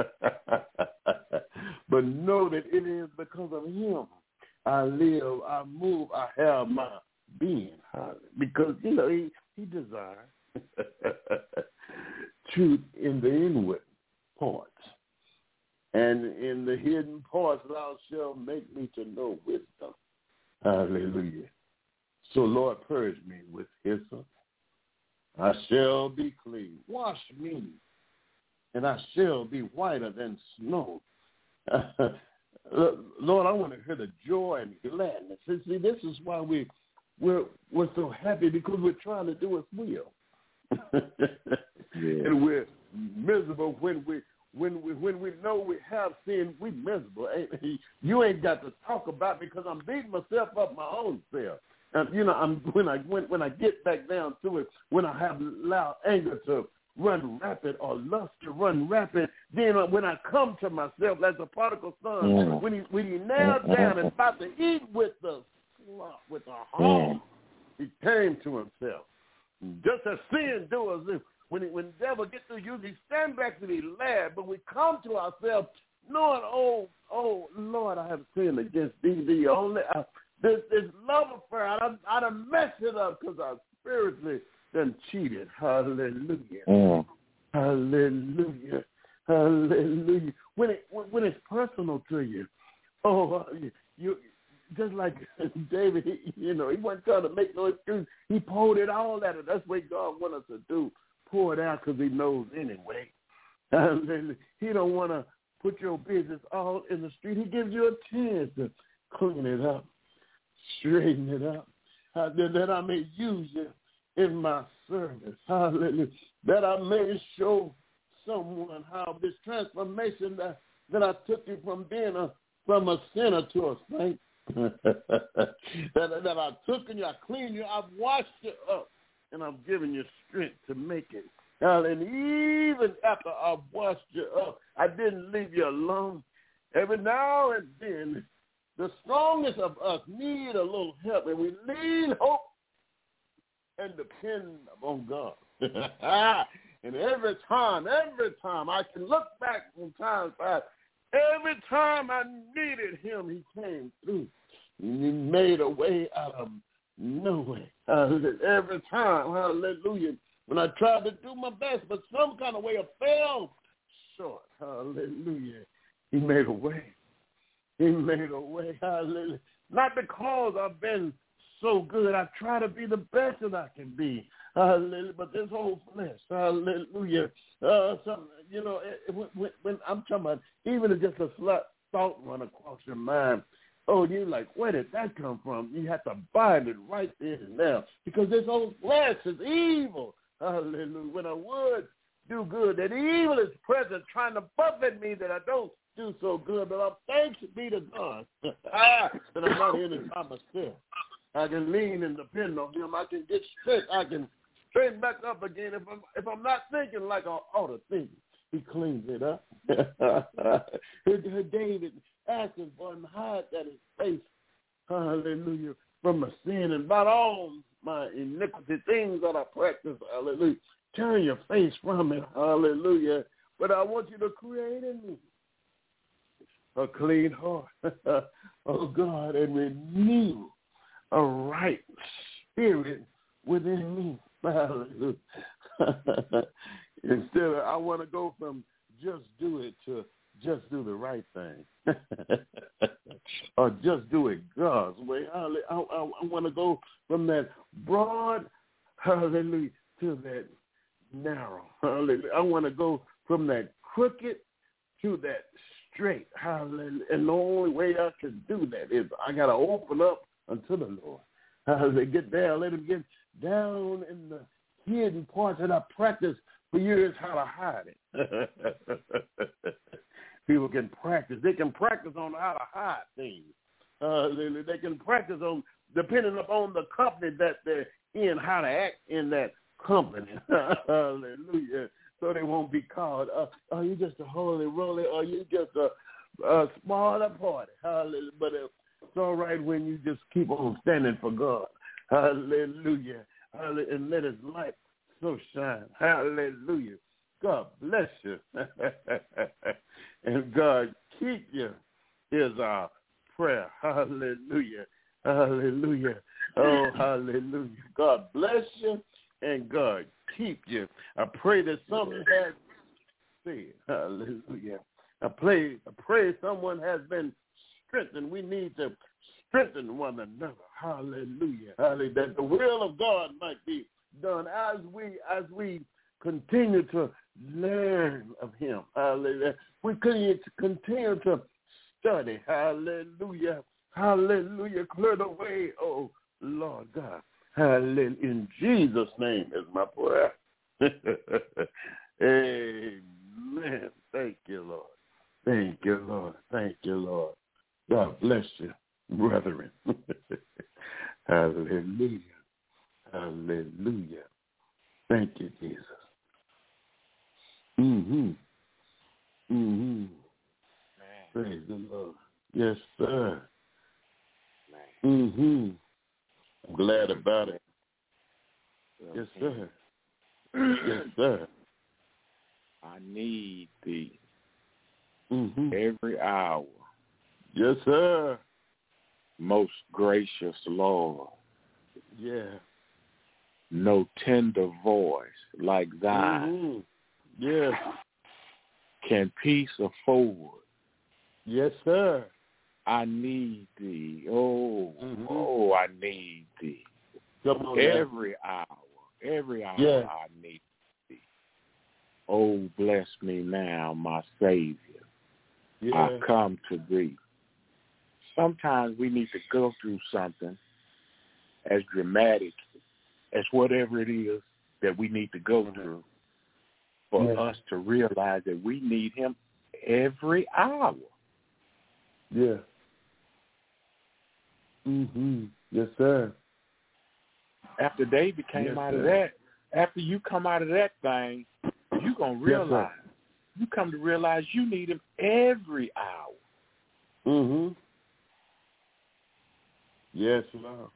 But know that it is because of him I live, I move, I have my being. Because, you know, he, he desires truth in the inward parts. And in the hidden parts thou shalt make me to know wisdom. Hallelujah. So, Lord, purge me with hyssop. I shall be clean. Wash me, and I shall be whiter than snow. Lord, I want to hear the joy and gladness. See, this is why we, we're, we're so happy, because we're trying to do his will. Yeah. And we're miserable when we when we when we know we have sin. We're miserable. You ain't got to talk about it, because I'm beating myself up my own self. And you know, I'm when I when when I get back down to it, when I have allowed anger to run rapid or lust to run rapid, then when I come to myself as a prodigal son, mm. when he when he knelt mm-hmm. down and about to eat with the with the harm, mm. he came to himself. Just as sin does, when he, when the devil gets to use, he stand back and he laugh. But we come to ourselves knowing, oh, oh, Lord, I have sinned against thee. Thee only I, this this love affair, I done, I done messed it up because I spiritually done cheated. Hallelujah, mm. hallelujah, hallelujah. When it when it's personal to you, oh, you. you just like David, he, you know, he wasn't trying to make no excuse. He poured it all out. That's what God wants us to do. Pour it out because he knows anyway. He don't want to put your business all in the street. He gives you a chance to clean it up, straighten it up, uh, that, that I may use you in my service. Hallelujah. That I may show someone how this transformation that, that I took you from being a from a sinner to a saint. that, that I took and you, I cleaned you, I've washed you up, and I've given you strength to make it. And even after I've washed you up, I didn't leave you alone. Every now and then, the strongest of us need a little help, and we need hope and depend on God. And every time, every time, I can look back from time past, every time I needed him, he came through. He made a way out of no way. Every time, hallelujah, when I tried to do my best, but some kind of way I fell short. Hallelujah. He made a way. He made a way. Hallelujah. Not because I've been so good. I try to be the best that I can be. Hallelujah. But this whole flesh, hallelujah. Uh, some, you know, when, when I'm talking about, even if just a slight thought run across your mind, oh, you're like, where did that come from? You have to bind it right there and now because this whole flesh is evil. Hallelujah. When I would do good, that evil is present trying to buffet me that I don't do so good. But I'm thanks be to God that I'm not in it by myself. I can lean and depend on him. I can get straight. I can straighten back up again. If I'm if I'm not thinking like I ought to think, he cleans it up. David asking for him to hide that his face, hallelujah, from my sin and about all my iniquity things that I practice, hallelujah. Turn your face from it, hallelujah. But I want you to create in me a clean heart, oh God, and renew a right spirit within me. Hallelujah. Instead of, I want to go from just do it to just do the right thing. Or just do it God's way. Hallelujah. I, I, I want to go from that broad, hallelujah, to that narrow. Hallelujah. I want to go from that crooked to that straight. Hallelujah. And the only way I can do that is I got to open up unto the Lord. Hallelujah. Get down. Let him get down in the hidden parts that I practiced for years how to hide it. People can practice. They can practice on how to hide things. Uh, they, they can practice on, depending upon the company that they're in, how to act in that company. Hallelujah. So they won't be called, uh, oh, you just a holy roly, or you just a, a smaller party. Hallelujah. But uh, it's all right when you just keep on standing for God. Hallelujah. Hallelujah. And let his light so shine. Hallelujah. God bless you. And God keep you is our prayer. Hallelujah. Hallelujah. Oh, hallelujah. God bless you and God keep you. I pray that someone has said, hallelujah. I pray, I pray someone has been strengthened. We need to strengthen one another. Hallelujah. Hallelujah. That the will of God might be done as we as we continue to learn of him. Hallelujah. We continue to continue to study. Hallelujah. Hallelujah. Clear the way, oh Lord God. Hallelujah. In Jesus' name is my prayer. Amen. Thank you, Lord. Thank you, Lord. Thank you, Lord. God bless you, brethren. Hallelujah. Hallelujah. Thank you, Jesus. Mm-hmm. Mm-hmm. Man. Praise the Lord. Yes, sir. Man. Mm-hmm. I'm glad about it. Yes, sir. Yes, sir. I need thee mm-hmm. every hour. Yes, sir. Most gracious Lord. Yeah. No tender voice like thine. Mm-hmm. Yes. Can peace afford? Yes, sir. I need thee. Oh, mm-hmm. oh, I need thee. Come on, every man. hour, every hour yeah. I need thee. Oh, bless me now, my Savior. Yeah. I come to thee. Sometimes we need to go through something as dramatic as whatever it is that we need to go through for yeah. us to realize that we need him every hour. Yeah. Mm-hmm. Yes, sir. After David came yes, out sir. of that, after you come out of that thing, you're going to realize, yes, you come to realize you need him every hour. Mm-hmm. Yes, Lord.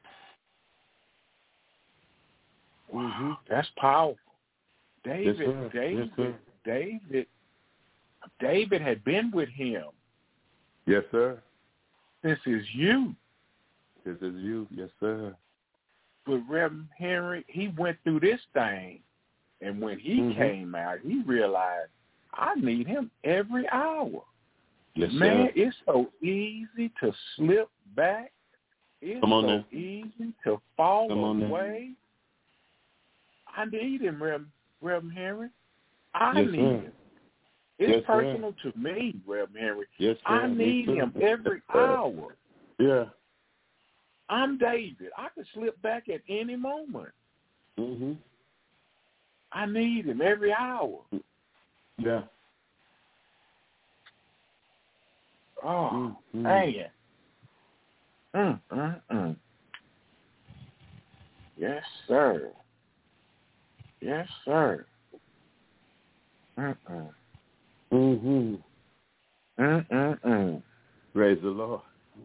Mm-hmm. That's powerful. David, yes, David, yes, David, David had been with him. Yes, sir. This is you. This is you. Yes, sir. But Reverend Henry, he went through this thing, and when he mm-hmm. came out, he realized, I need him every hour. Yes, man, sir. it's so easy to slip back. It's Come on so now. easy to fall Come on away. Now. I need him, Reverend, Reverend Henry. I yes, need sir. him. It's yes, personal sir. to me, Reverend Henry. Yes, sir. I need him every hour. Yeah. I'm David. I could slip back at any moment. Mhm. I need him every hour. Yeah. Oh, mm-hmm. man. Mm, mm, mm. Yes, sir. Yes, sir. Mm-mm. Mm-hmm. Mm-mm-mm. Praise the Lord.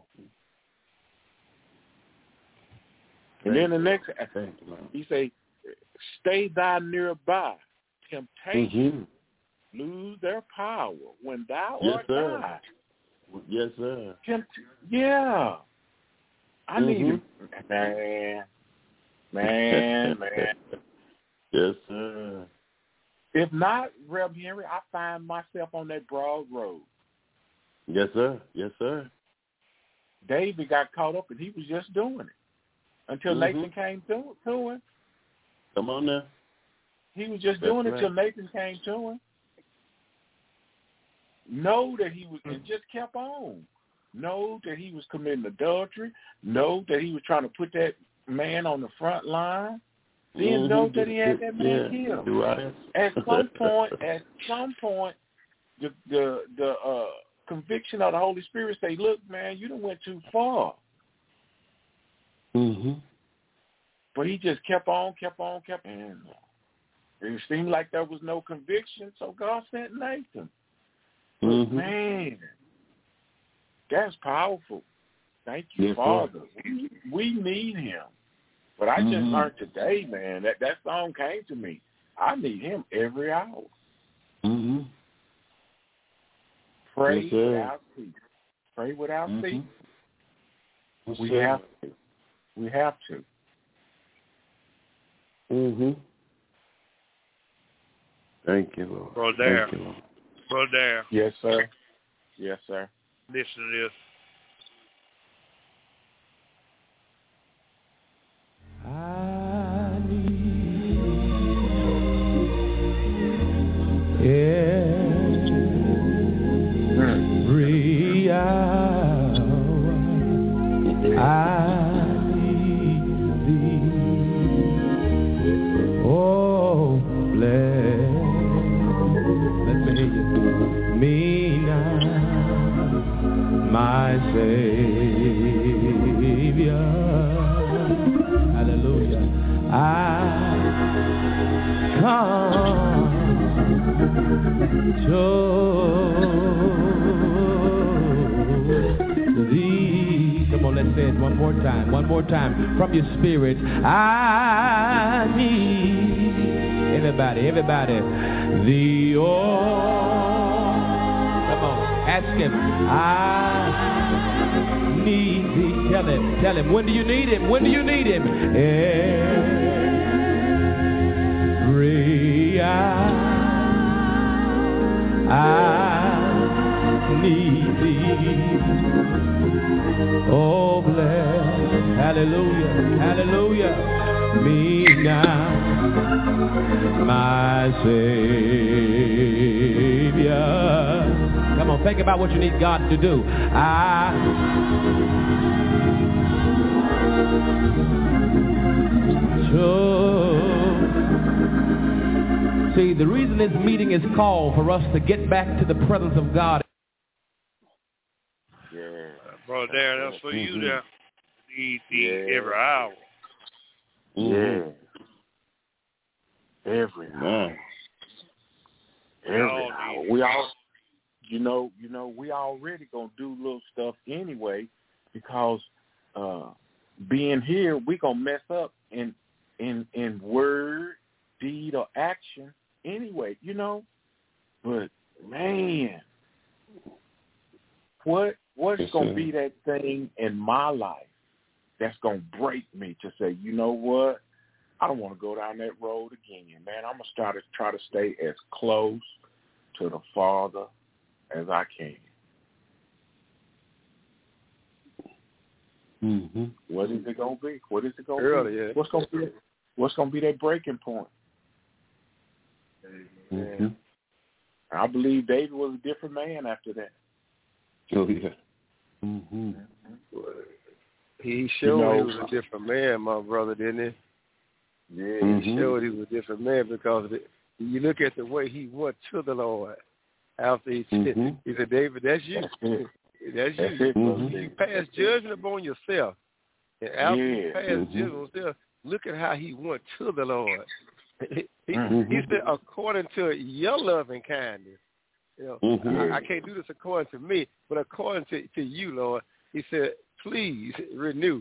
And then the next, Thank you, Lord. he say, stay thou nearby. Temptation Mm-hmm. lose their power when thou Yes, art sir. nigh. Yes, sir. Tempt- yeah. I mm-hmm. need him. Man, man, man. Yes, sir. If not, Reverend Henry, I find myself on that broad road. Yes, sir. Yes, sir. David got caught up and he was just doing it until mm-hmm. Nathan came to, to him. Come on now. He was just That's doing it right. until Nathan came to him. Know that he was, and just kept on. Know that he was committing adultery. Know that he was trying to put that man on the front line. Then mm-hmm. know that he had that man yeah. killed. Right. At some point, at some point, the the the uh, conviction of the Holy Spirit say, "Look, man, you done went too far." Mm-hmm. But he just kept on, kept on, kept on. And it seemed like there was no conviction, so God sent Nathan. But mm-hmm. man, that's powerful. Thank you, yes, Father. We, we need him. But I mm-hmm. just learned today, man, that that song came to me. I need him every hour. Mm-hmm. Pray yes, without cease. Pray without mm-hmm. cease. Yes, we sir. have to. We have to. Mm-hmm. Thank you, Lord. Bro, there. Thank you, Lord. Bro, there. Yes, sir. Yes, sir. Listen to this. I need every hour. I need thee. Oh, bless. Let me hear you. Me now, my Savior. Hallelujah. I come to thee. Come on, let's say it one more time. One more time from your spirit. I need everybody, everybody. The oh. Come on, ask him. I need thee. Tell him, tell him. When do you need him? When do you need him? Every hour I need thee. Oh, bless, hallelujah, hallelujah, me now, my Savior. Come on, think about what you need God to do. I See, the reason this meeting is called for us to get back to the presence of God. Yeah. Uh, bro, there, that's for mm-hmm. you there. Need thee Yeah. every hour. Yeah. Every hour. Every all hour. need We all, you know, you know, we already gonna do little stuff anyway, because uh, being here, we gonna mess up in in in word, deed, or action anyway, you know. But man, what what's yes, gonna sir. be that thing in my life that's gonna break me to say, you know what? I don't want to go down that road again, man. I'm gonna start to try to stay as close to the Father as I can. Mm-hmm. What is it gonna be? What is it gonna Early, be? yeah. What's gonna be? What's gonna be that breaking point? Mm-hmm. I believe David was a different man after that. Oh yeah. Mm-hmm. He showed You know, he was a different man, my brother, didn't he? Yeah, Mm-hmm. He showed he was a different man because the, you look at the way he went to the Lord after he said, Mm-hmm. he said, David, that's you. That's it. That's That's you. it, Mm-hmm. You pass judgment upon yourself. And after Yeah. you pass Mm-hmm. judgment on yourself, look at how he went to the Lord. He, Mm-hmm. he said, according to your loving kindness. You know, Mm-hmm. I, I can't do this according to me, but according to, to you, Lord. He said, please renew.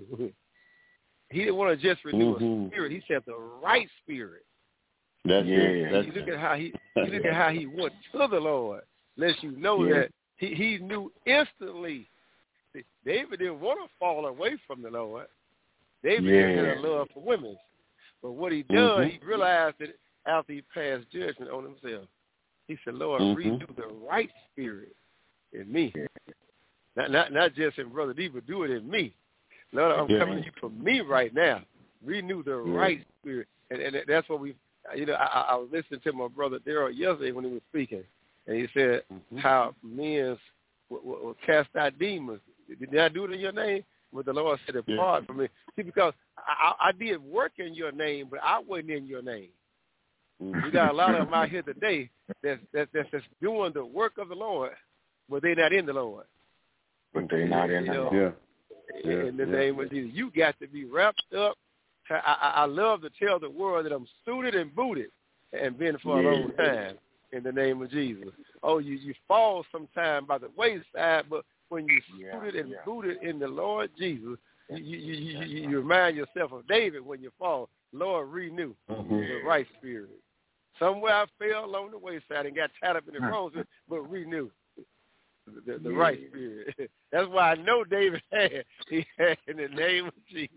He didn't want to just renew Mm-hmm. a spirit. He said the right spirit. That's Yeah. it. That's You look it. at how he you look at how he went to the Lord. Lets you know Yeah. that he, he knew instantly. David didn't want to fall away from the Lord. David Yeah. had a love for women. But what he done, Mm-hmm. he realized that after he passed judgment on himself, he said, Lord, Mm-hmm. renew the right spirit in me. Not, not not just in Brother D, but do it in me. Lord, I'm Yeah. coming to you for me right now. Renew the Yeah. right spirit. And, and that's what we, you know, I, I was listening to my brother Daryl yesterday when he was speaking. And he said Mm-hmm. how men will, will, will cast out demons. Did I do it in your name? But the Lord said, depart Yeah. from me. See, because I, I did work in your name, but I wasn't in your name. Mm-hmm. We got a lot of them out here today that's, that's, that's just doing the work of the Lord, but they're not in the Lord. But they're not in You the know, Yeah. Yeah. in the Yeah. name of Jesus. You got to be wrapped up. I, I, I love to tell the world that I'm suited and booted and been for Yeah. a long time in the name of Jesus. Oh, you, you fall sometime by the wayside, but when you Yeah, suited and yeah. booted in the Lord Jesus, you, you, you, you, you remind yourself of David when you fall. Lord, renew Mm-hmm. the right spirit. Somewhere I fell along the wayside and got tied up in the wrong spirit, but renew the, the Yeah. right spirit. That's why I know David had. He had in the name of Jesus.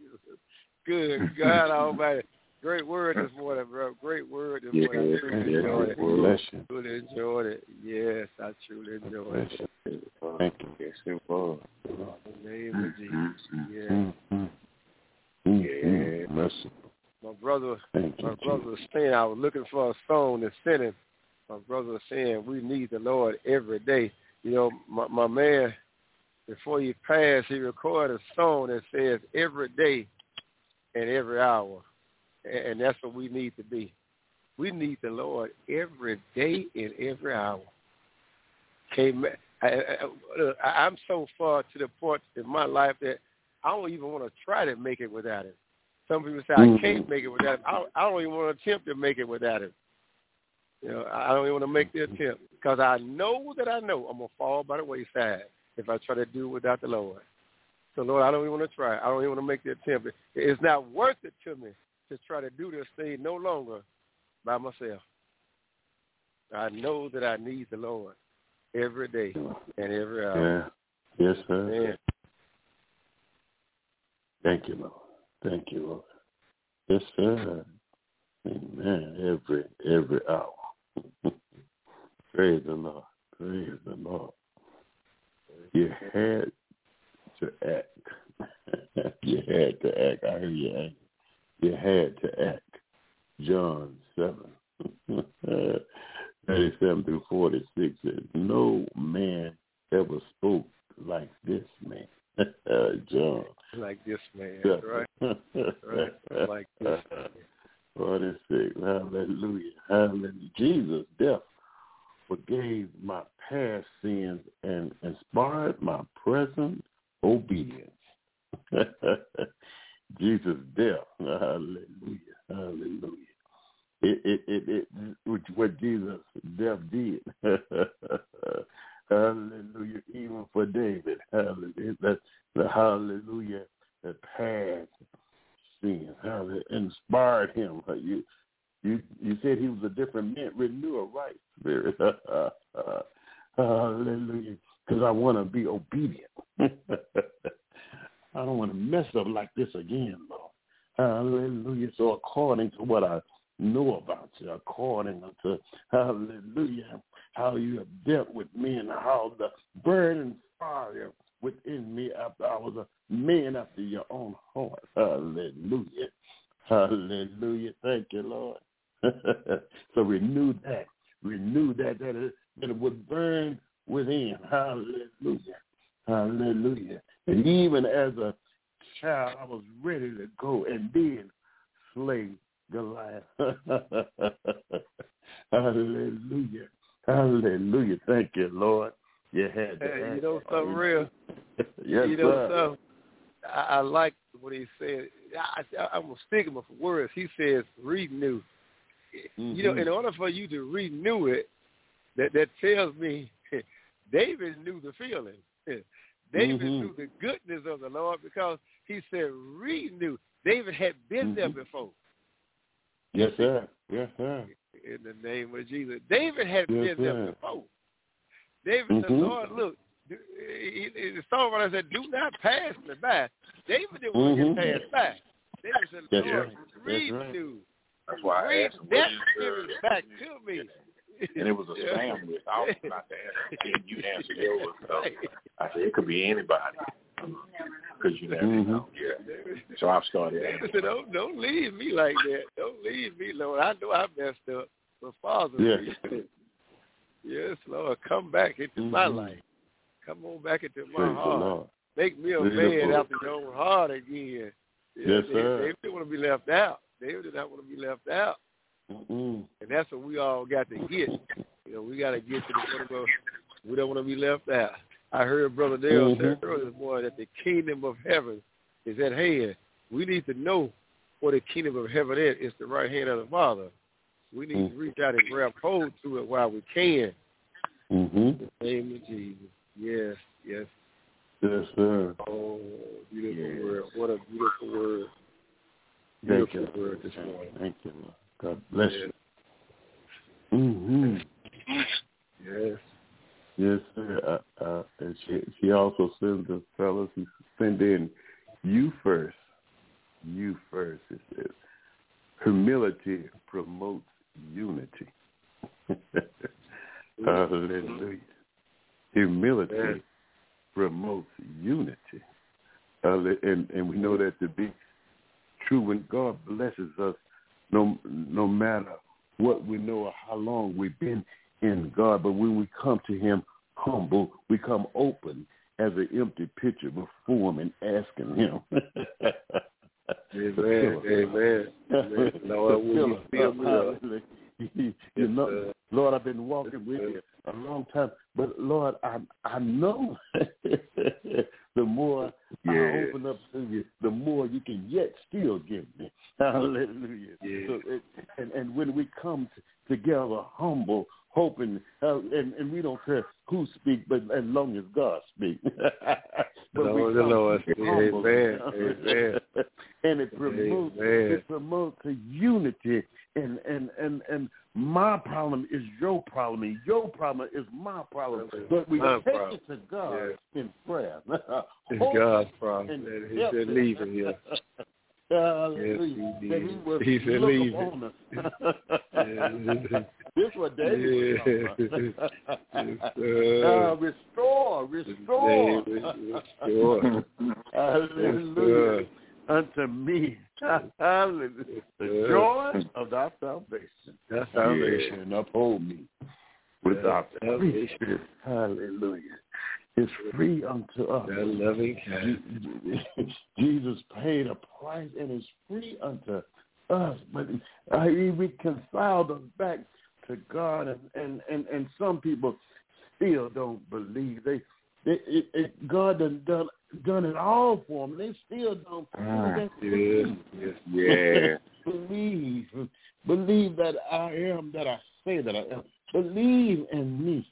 Good God Almighty. Great word this morning, bro. Great word this Yeah, morning. I truly yeah, enjoyed it. Bless you. Truly enjoyed it. Yes, I truly enjoyed Bless it. you. Thank you. Yes, it was. In the name of Jesus. Yeah. Mm-hmm. Mm-hmm. Yeah. Mercy. My brother, Thank you, my brother was saying, I was looking for a song to send him. My brother was saying, we need the Lord every day. You know, my, my man, before he passed, he recorded a song that says every day and every hour. And, and that's what we need to be. We need the Lord every day and every hour. Okay, I, I, I'm so far to the point in my life that I don't even want to try to make it without him. Some people say I can't make it without him. I don't, I don't even want to attempt to make it without him. You know, I don't even want to make the attempt because I know that I know I'm going to fall by the wayside if I try to do it without the Lord. So, Lord, I don't even want to try. I don't even want to make the attempt. It's not worth it to me to try to do this thing no longer by myself. I know that I need the Lord every day and every hour. Yeah. Yes, sir. Man. Thank you, Lord. Thank you, Lord. Yes, sir. Amen. Every every hour. Praise the Lord. Praise the Lord. You had to act. You had to act. I hear you act. You had to act. John seven, thirty-seven through forty-six says, no man ever spoke like this man. John. Like this man, Yeah. right? Right. Like this man. forty-six. Hallelujah. Hallelujah. Jesus' death forgave my past sins and inspired my present obedience. Jesus' death. Hallelujah. Hallelujah. It, it, it, it, what Jesus' death did. Hallelujah. Even for David. Hallelujah. That, the hallelujah that past sin. Hallelujah. Inspired him. You, you, you said he was a different man. Renew a right spirit. Hallelujah. Because I want to be obedient. I don't want to mess up like this again, Lord. Hallelujah. So according to what I know about you, according to, hallelujah, how you have dealt with me and how the burning fire within me, I after I was a man after your own heart. Hallelujah. Hallelujah. Thank you, Lord. So renew that. Renew that, that it, that it would burn within. Hallelujah. Hallelujah. And even as a child, I was ready to go and then slay Goliath. Hallelujah. Hallelujah. Thank you, Lord. You had to hey, you know something real? Yes, you know sir. something? I, I like what he said. I, I, I'm a stigma for words. He says renew. Mm-hmm. You know, in order for you to renew it, that, that tells me David knew the feeling. David mm-hmm. knew the goodness of the Lord because he said renew. David had been mm-hmm. there before. Yes, sir. Yes, sir. In the name of Jesus. David had yes, been there sir. before. David mm-hmm. said, Lord, look, the songwriter said, do not pass me by. David didn't want mm-hmm. to get passed by. David said, That's Lord, right. renew. Right. That's why I asked him, that spirit back to me. And it was a spam list. I was about to ask him, you answer yours. So I said, it could be anybody. Because you never mm-hmm. know. Yeah. So I've started asking. Said, don't, don't leave me like that. Don't leave me, Lord. I know I messed up. But Father, yeah. yes, Lord, come back into mm-hmm. my life. Come on back into my Praise heart. Make me a man after your own heart again. Yeah, yes, they, sir. They didn't want to be left out. They did not want to be left out. Mm-hmm. And that's what we all got to get. You know, we got to get to the point where we don't want to be left out. I heard Brother Dale mm-hmm. say earlier this morning that the kingdom of heaven is at hand. We need to know what the kingdom of heaven is. It's the right hand of the Father. We need mm-hmm. to reach out and grab hold to it while we can. Mm-hmm. In the name of Jesus. Yes, yes. Yes, sir. Oh, beautiful yes. word. What a beautiful word. Thank Beautiful you. word this morning. Thank you, Lord. God bless yes. you. Mm-hmm. Yes. Yes, sir. Uh, uh, and she, she also says to fellas who send in, you first. You first. It says, humility promotes unity. Hallelujah. Humility yes. promotes unity. Uh, and, and we know that to be true when God blesses us, no, no matter what we know or how long we've been in God, but when we come to him humble, we come open as an empty pitcher before him and asking him. Amen. Amen. Amen. Lord, will you fill me up? You know, Lord, I've been walking with you a long time, but Lord, I I know the more yeah. I open up to you, the more you can yet still give me. Hallelujah. Yeah. So it, and, and when we come t- together humble, hoping, uh, and, and we don't care who speaks, but as long as God speaks. But Lord, we the Lord. Humble, Amen. Amen. And it promotes Amen. it promotes a unity, and, and, and, and my problem is your problem, and your problem is my problem. But we my take problem. it to God yeah. in prayer. It's God's problem. And he said, leave him here. Hallelujah. Yes, he, he said, leave him. This is what David was talking about. uh, restore, restore. restore. Hallelujah. Unto me. Hallelujah. The joy of thy salvation. Thy salvation. Yeah, and uphold me with thy salvation. Hallelujah. It's free unto us. That loving kind. Jesus paid a price and it's free unto us. But uh, he reconciled us back to God, and, and, and, and some people still don't believe. They, they it, it, God done, done done it all for them. They still don't ah, believe. Yes, yes, yeah. Believe, believe that I am that I say that I am. Believe in me.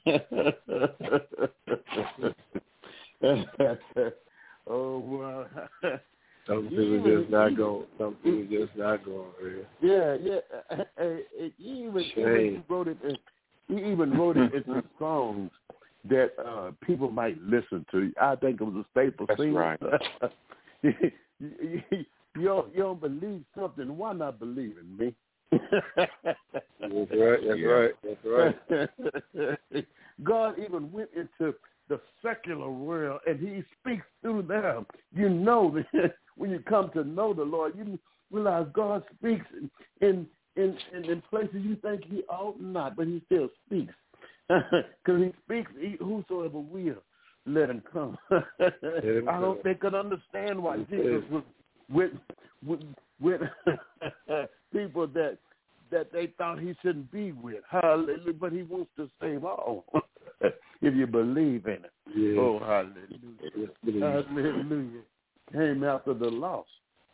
Oh, wow. Some people just not going. Some people just not going. Yeah, yeah. He even, even wrote it. In, he even wrote it into songs that uh, people might listen to. I think it was a staple That's scene. Right. you, you, you, don't, you don't believe something. Why not believe in me? That's right. That's yeah. right. That's right. God even went into the secular world, and he speaks through them. You know that when you come to know the Lord, you realize God speaks in in, in, in places you think he ought not, but he still speaks. Because he speaks, he, whosoever will, let him come. I don't think I understand why Jesus was with with, with people that that they thought he shouldn't be with. Hallelujah. But he wants to save all. If you believe in it. Yes. Oh, hallelujah. Yes, hallelujah. Came after the lost.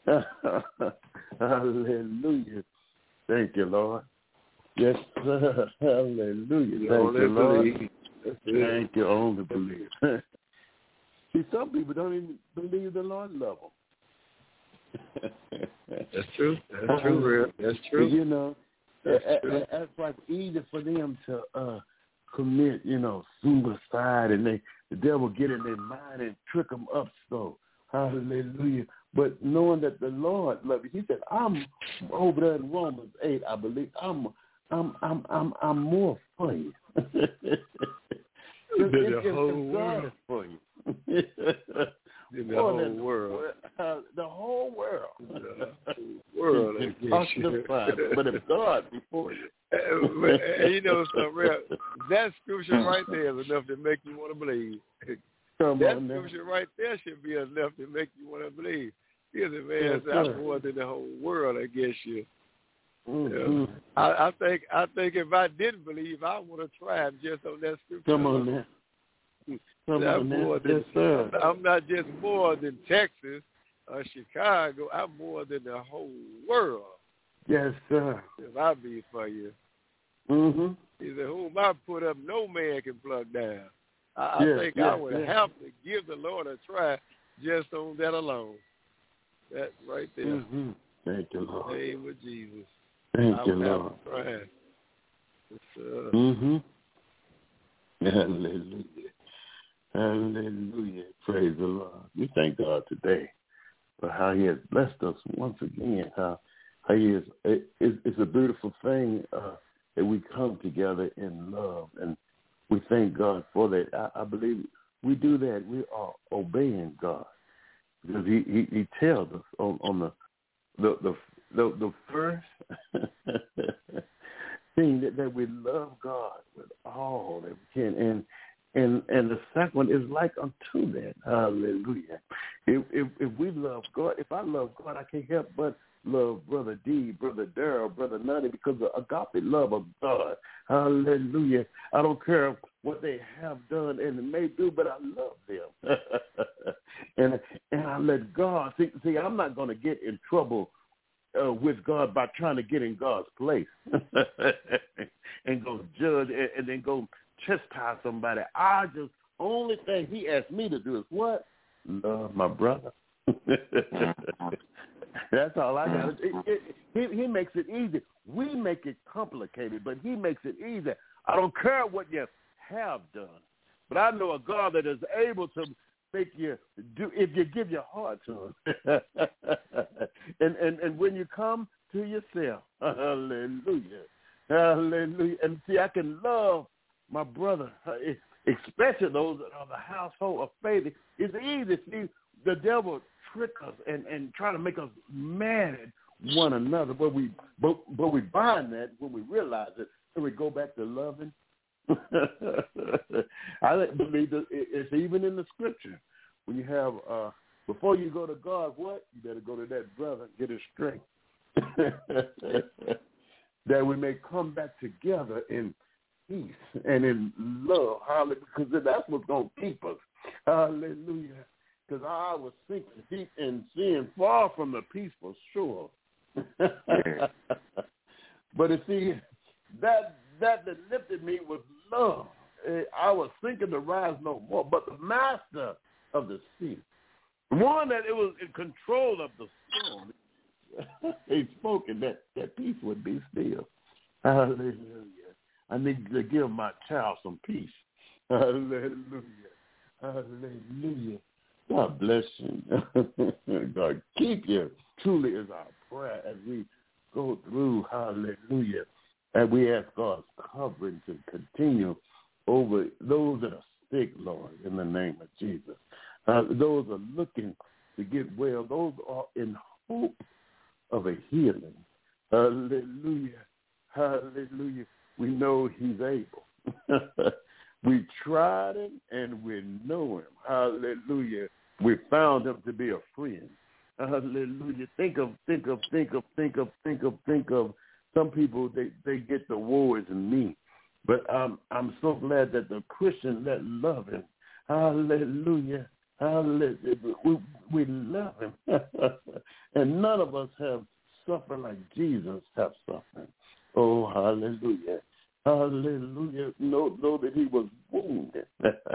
Hallelujah. Thank you, Lord. Yes, sir. Hallelujah. You Thank you, Lord. Believe. Thank you. Only believe. See, some people don't even believe the Lord love them. That's true. That's true, real. That's true. You know, that's, true. That's like easy for them to uh, commit, you know, suicide, and they the devil get in their mind and trick them up. So, hallelujah. But knowing that the Lord loves you, he said, "I'm over there in Romans eight. I believe I'm, I'm, I'm, I'm, I'm more for you." It's, the whole world for you. In the whole than, world. Uh, the whole world. The whole world. But if God before you. Uh, but, uh, you know something, real, that scripture right there is enough to make you want to believe. Come that on scripture now. right there should be enough to make you want to believe. Here's a man Yes, said, I'm more than the whole world against you. Mm-hmm. Yeah. I, I think I think if I didn't believe, I would have tried just on that scripture. Come on now. Come I'm on more now. than, Yes, sir. I'm not just more than Texas or Chicago. I'm more than the whole world. Yes, sir. If I be for you. Mm-hmm. He said, whom I put up, no man can plug down. I, yes, I think yes, I would yes. have to give the Lord a try just on that alone. That right there. Mm-hmm. Thank you, Lord. In the name of Jesus. Thank I you, would have Lord. to try. Uh, mm-hmm. Hallelujah. Hallelujah. Praise the Lord. We thank God today for how he has blessed us once again, how, how he is. It, it, it's a beautiful thing uh, that we come together in love, and we thank God for that. I, I believe we do that. We are obeying God because he, he, he tells us on, on the, the, the, the, the first thing that, that we love God with all that we can. And And and the second one is like unto that. Hallelujah. If, if if we love God, if I love God, I can't help but love Brother D, Brother Darrell, Brother Nutty, because of agape love of God. Hallelujah. I don't care what they have done and may do, but I love them. and and I let God, see, see I'm not going to get in trouble Uh, with God by trying to get in God's place and go judge and, and then go chastise somebody. I just, only thing he asked me to do is what? Love my brother. That's all I got. It, it, he, he makes it easy. We make it complicated, but he makes it easy. I don't care what you have done, but I know a God that is able to make you do if you give your heart to him. and, and and when you come to yourself, hallelujah, hallelujah. And see, I can love my brother, especially those that are the household of faith. It's easy. See, the devil trick us and, and try to make us mad at one another, but we but, but we bind that when we realize it, and we go back to loving. I believe that it's even in the scripture. When you have, uh, before you go to God, what? You better go to that brother and get his strength. That we may come back together in peace and in love. Hallelujah. Because that's what's going to keep us. Hallelujah. Because I was sinking deep in sin, far from the peaceful shore. But you see, that that that lifted me was love. I was sinking to rise no more. But the master of the sea, the one that it was in control of the storm, he spoke and that, that peace would be still. Hallelujah. I need to give my child some peace. Hallelujah. Hallelujah. God bless you. God keep you. Truly is our prayer as we go through. Hallelujah. And we ask God's covering to continue over those that are sick, Lord, in the name of Jesus. Uh, those are looking to get well. Those are in hope of a healing. Hallelujah. Hallelujah. We know he's able. We tried him and we know him. Hallelujah. We found him to be a friend. Hallelujah. Think of, think of, think of, think of, think of, think of. Some people, they, they get the woe is me. But um, I'm so glad that the Christian that love him. Hallelujah. Hallelujah. We, we love him. And none of us have suffered like Jesus have suffered. Oh, hallelujah. Hallelujah. Know, know that he was wounded.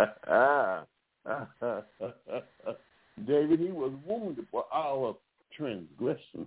David, he was wounded for our transgression.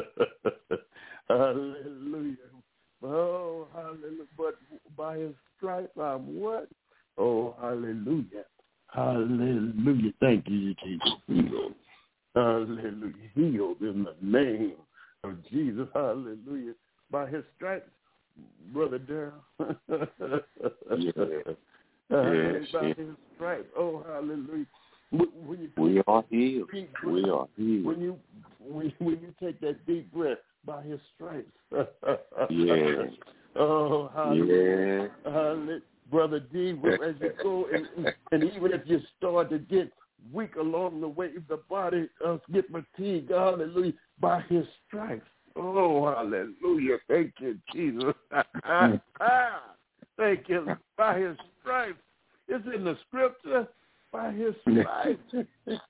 Hallelujah. Oh, hallelujah. But by his stripes I'm what? Oh, hallelujah. Hallelujah. Thank you, Jesus. Healed. Hallelujah. Healed in the name of Jesus. Hallelujah. By his stripes, Brother Darrell. Yeah. Uh, yes, by yes. his stripes. Oh, hallelujah. When you, We are healed. deep We breath, are healed. When you when, when you take that deep breath by his stripes. Yeah. Oh, hallelujah. Yeah. Hallelujah. Brother D, as you go, and, and even if you start to get weak along the way, if the body uh, get fatigued, hallelujah, by his stripes. Oh, hallelujah. Thank you, Jesus. Thank you. By his stripes. It's in the scripture. By his stripes.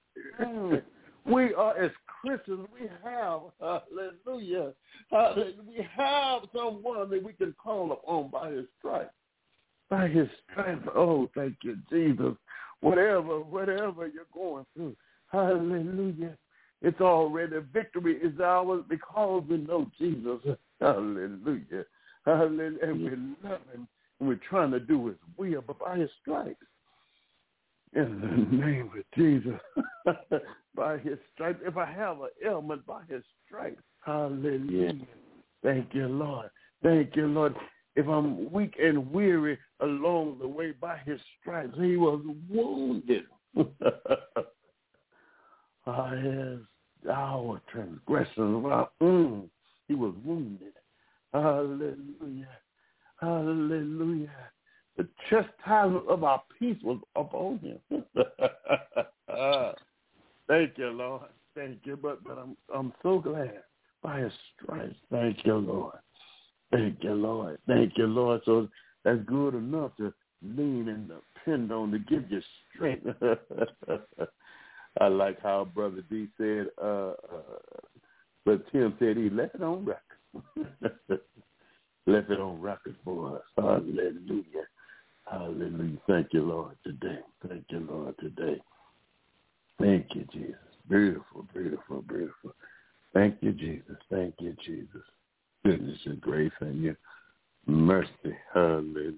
We are, as Christians, we have, hallelujah, hallelujah, we have someone that we can call upon by his stripes. By his stripes. Oh, thank you, Jesus. Whatever, whatever you're going through, hallelujah. It's already, victory is ours because we know Jesus. Hallelujah. Hallelujah. And we love him. And we're trying to do his will, but by his stripes. In the name of Jesus. By his stripes. If I have an ailment, by his stripes. Hallelujah. Yeah. Thank you, Lord. Thank you, Lord. If I'm weak and weary along the way, by his stripes, he was wounded. His, our transgressions. Well, mm, he was wounded. Hallelujah. Hallelujah. The chastisement of our peace was upon him. Thank you, Lord. Thank you. But but I'm I'm so glad by his stripes. Thank you, Lord. Thank you, Lord. Thank you, Lord. So that's good enough to lean and depend on to give you strength. I like how Brother D said, uh, uh, but Tim said he left it on record. Left it on record for us. Hallelujah. Hallelujah. Thank you, Lord, today. Thank you, Lord, today. Thank you, Jesus. Beautiful, beautiful, beautiful. Thank you, Jesus. Thank you, Jesus. Goodness and grace and your mercy. Hallelujah.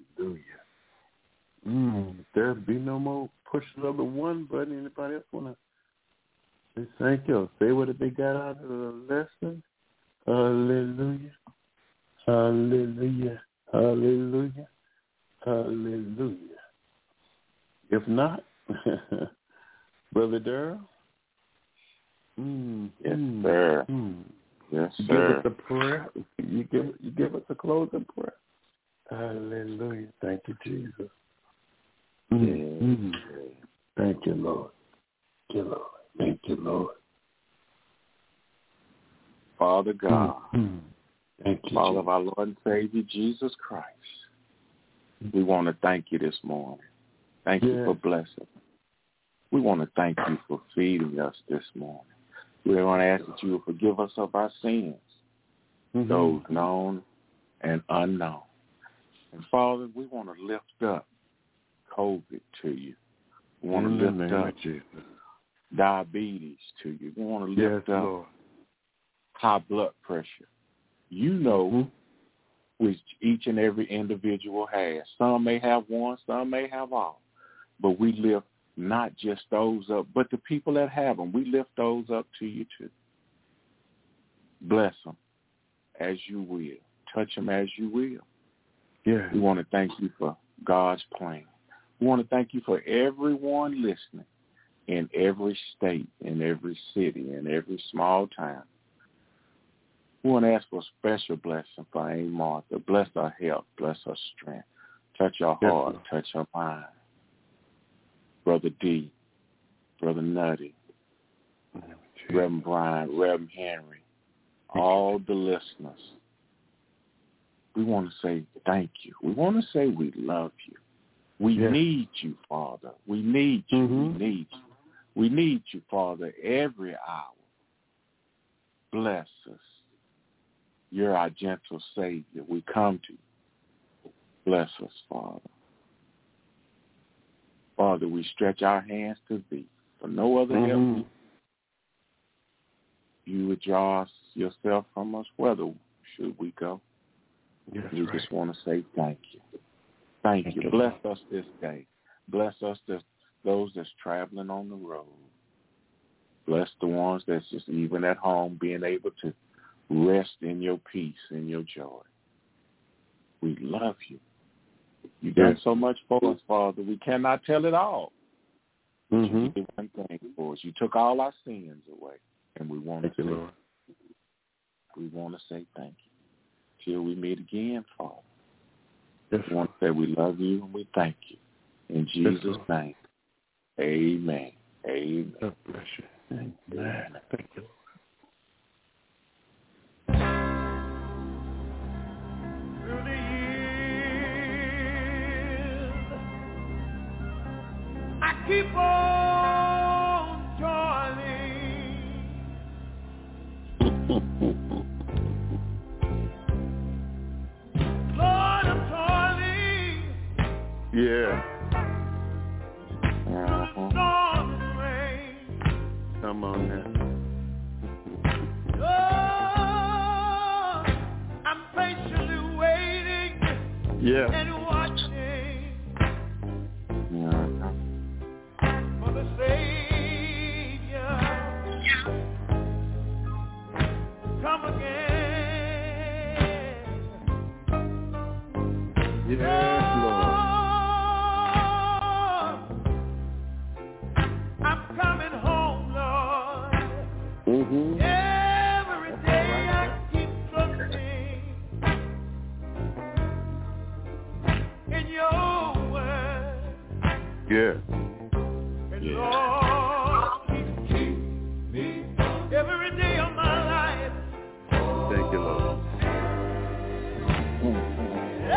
Mm, there'll be no more pushing of the one button. Anybody else want to say thank you? Say what they got out of the lesson. Hallelujah. Hallelujah. Hallelujah. Hallelujah. If not, Brother Darrell. Mm, yes, mm, sir. Mm. Yes, you sir. Give us a prayer. You give you give us a closing prayer. Hallelujah. Thank you, Jesus. Mm. Mm. Thank you, Lord. Thank you, Lord. Thank you, Lord. Father God. Mm. Thank you, Father Jesus. of our Lord and Savior, Jesus Christ. We want to thank you this morning. Thank yes. you for blessing. We want to thank you for feeding us this morning. We want to ask that you will forgive us of our sins, mm-hmm. those known and unknown. And Father, we want to lift up COVID to you. We want In to the lift name up of Jesus. diabetes to you. We want to lift yes, up Lord. high blood pressure. You know mm-hmm. which each and every individual has. Some may have one, some may have all. But we lift not just those up, but the people that have them. We lift those up to you too. Bless them as you will. Touch them as you will. Yeah. We want to thank you for God's plan. We want to thank you for everyone listening in every state, in every city, in every small town. We want to ask for a special blessing for Aunt Martha. Bless her health, bless her strength. Touch her heart, yes, touch her mind. Brother D, Brother Nutty, Reverend Brian, Reverend Henry, all the listeners. We want to say thank you. We want to say we love you. We yes. need you, Father. We need you. Mm-hmm. We need you. We need you, Father, every hour. Bless us. You're our gentle Savior. We come to you. Bless us, Father. Father, we stretch our hands to thee. For no other mm-hmm. help, you would draw us yourself from us. Whither should we go? Yes, we right. just want to say thank you. Thank, thank you. you. Bless us this day. Bless us, this, those that's traveling on the road. Bless the ones that's just even at home being able to rest in your peace and your joy. We love you. You've done so much for us, Father. We cannot tell it all. Mm-hmm. You did one thing for us. You took all our sins away, and we want thank to say, you, Lord. We want to say thank you till we meet again, Father. Yes. We want to say we love you and we thank you. In Jesus' yes, name, amen. Amen. God bless you. Amen. Thank you. Through the years, I keep on toiling. Lord, I'm toiling. Yeah. Uh-huh. Storm and rain. Come on now. Oh, I'm patiently waiting. Yeah. And watching. Uh-huh. For the Savior. Come again. Yes, Lord. Mm-hmm. Every day I keep trusting in your word. Yeah. And yeah. Lord, keep, keep me every day of my life. Thank you, Lord. Mm-hmm. Oh,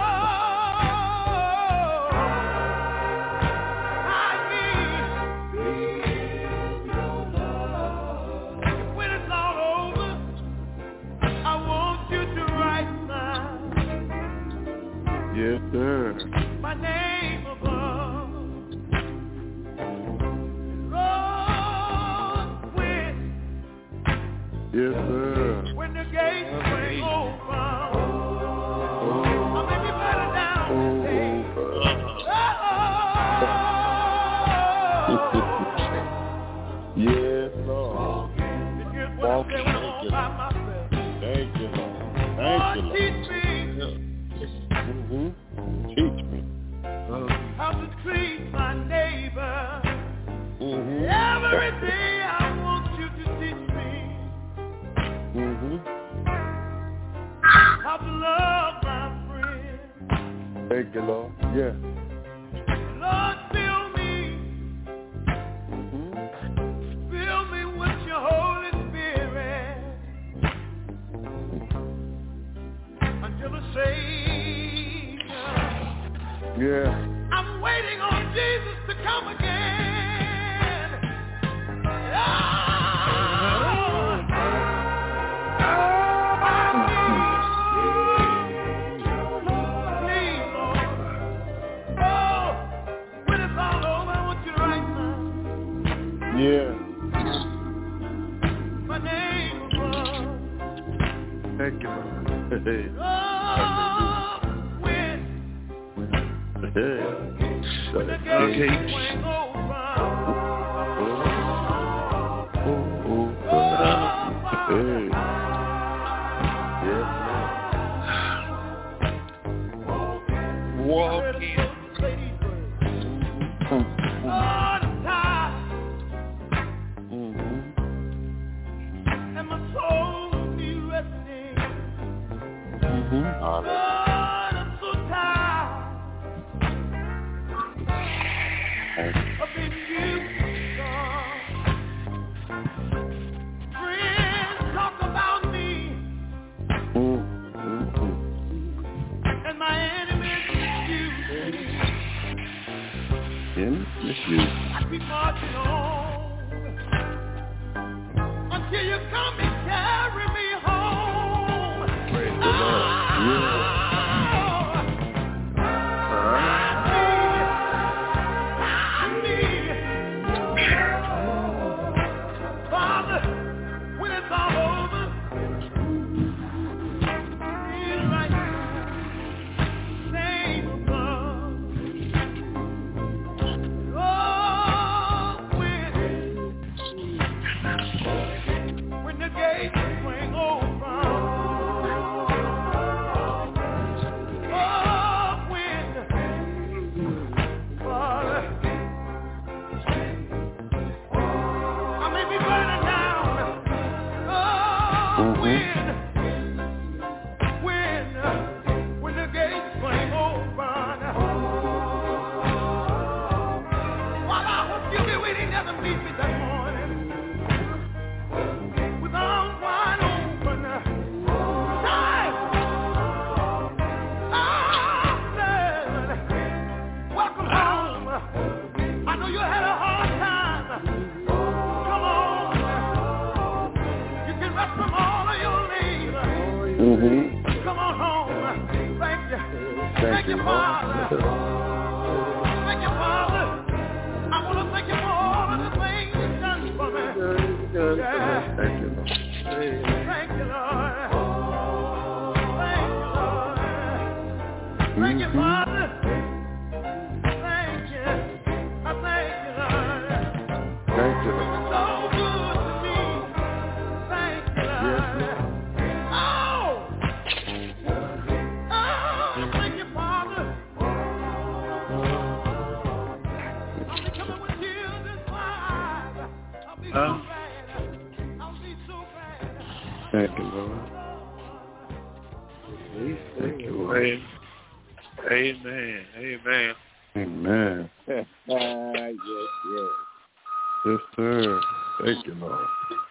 yes, sir. My name above. Lord, when, yes, sir. When the gates swing open, oh, I may be better down today. Oh, yes, Lord. Walking on by myself. Thank you, Lord. Thank you, Lord. Teach me. Mm-hmm. Teach me. Uh, how to treat my neighbor. Mm-hmm. Every day I want you to teach me. Mm-hmm. How to love my friend. Thank you, Lord. Yeah. Lord, fill me. Mm-hmm. Fill me with your Holy Spirit. Until the Savior. Yeah. I'm waiting on Jesus to come again. Oh, please, Lord. Oh, when it's all over, I want you right now. Yeah. My name above. Thank you, Lord. Oh, when, hey. when the gates swing open. Oh, oh, oh. Hey. Yes, Walk in. Lord, I'm so tired of being used, God. Friends talk about me, and my enemies misuse me. Misuse. I keep marching on until you come and carry me home. Praise the Lord. Yeah. Mm-hmm. Come on home. Thank you. Thank, thank you, Father. Thank you, Father. I want to thank you for all of the things you've done for me. Yeah. Thank you, Lord. Thank you, Lord. Thank you, Lord. Thank you, Father. Thank you. I thank you, Lord. Thank you, Lord. So good to me. Thank you, Lord. Yes, Lord. Huh? Thank you, Lord. Thank you, Lord. Amen. Amen. Amen. yes, yes. Yes, sir. Thank you, Lord.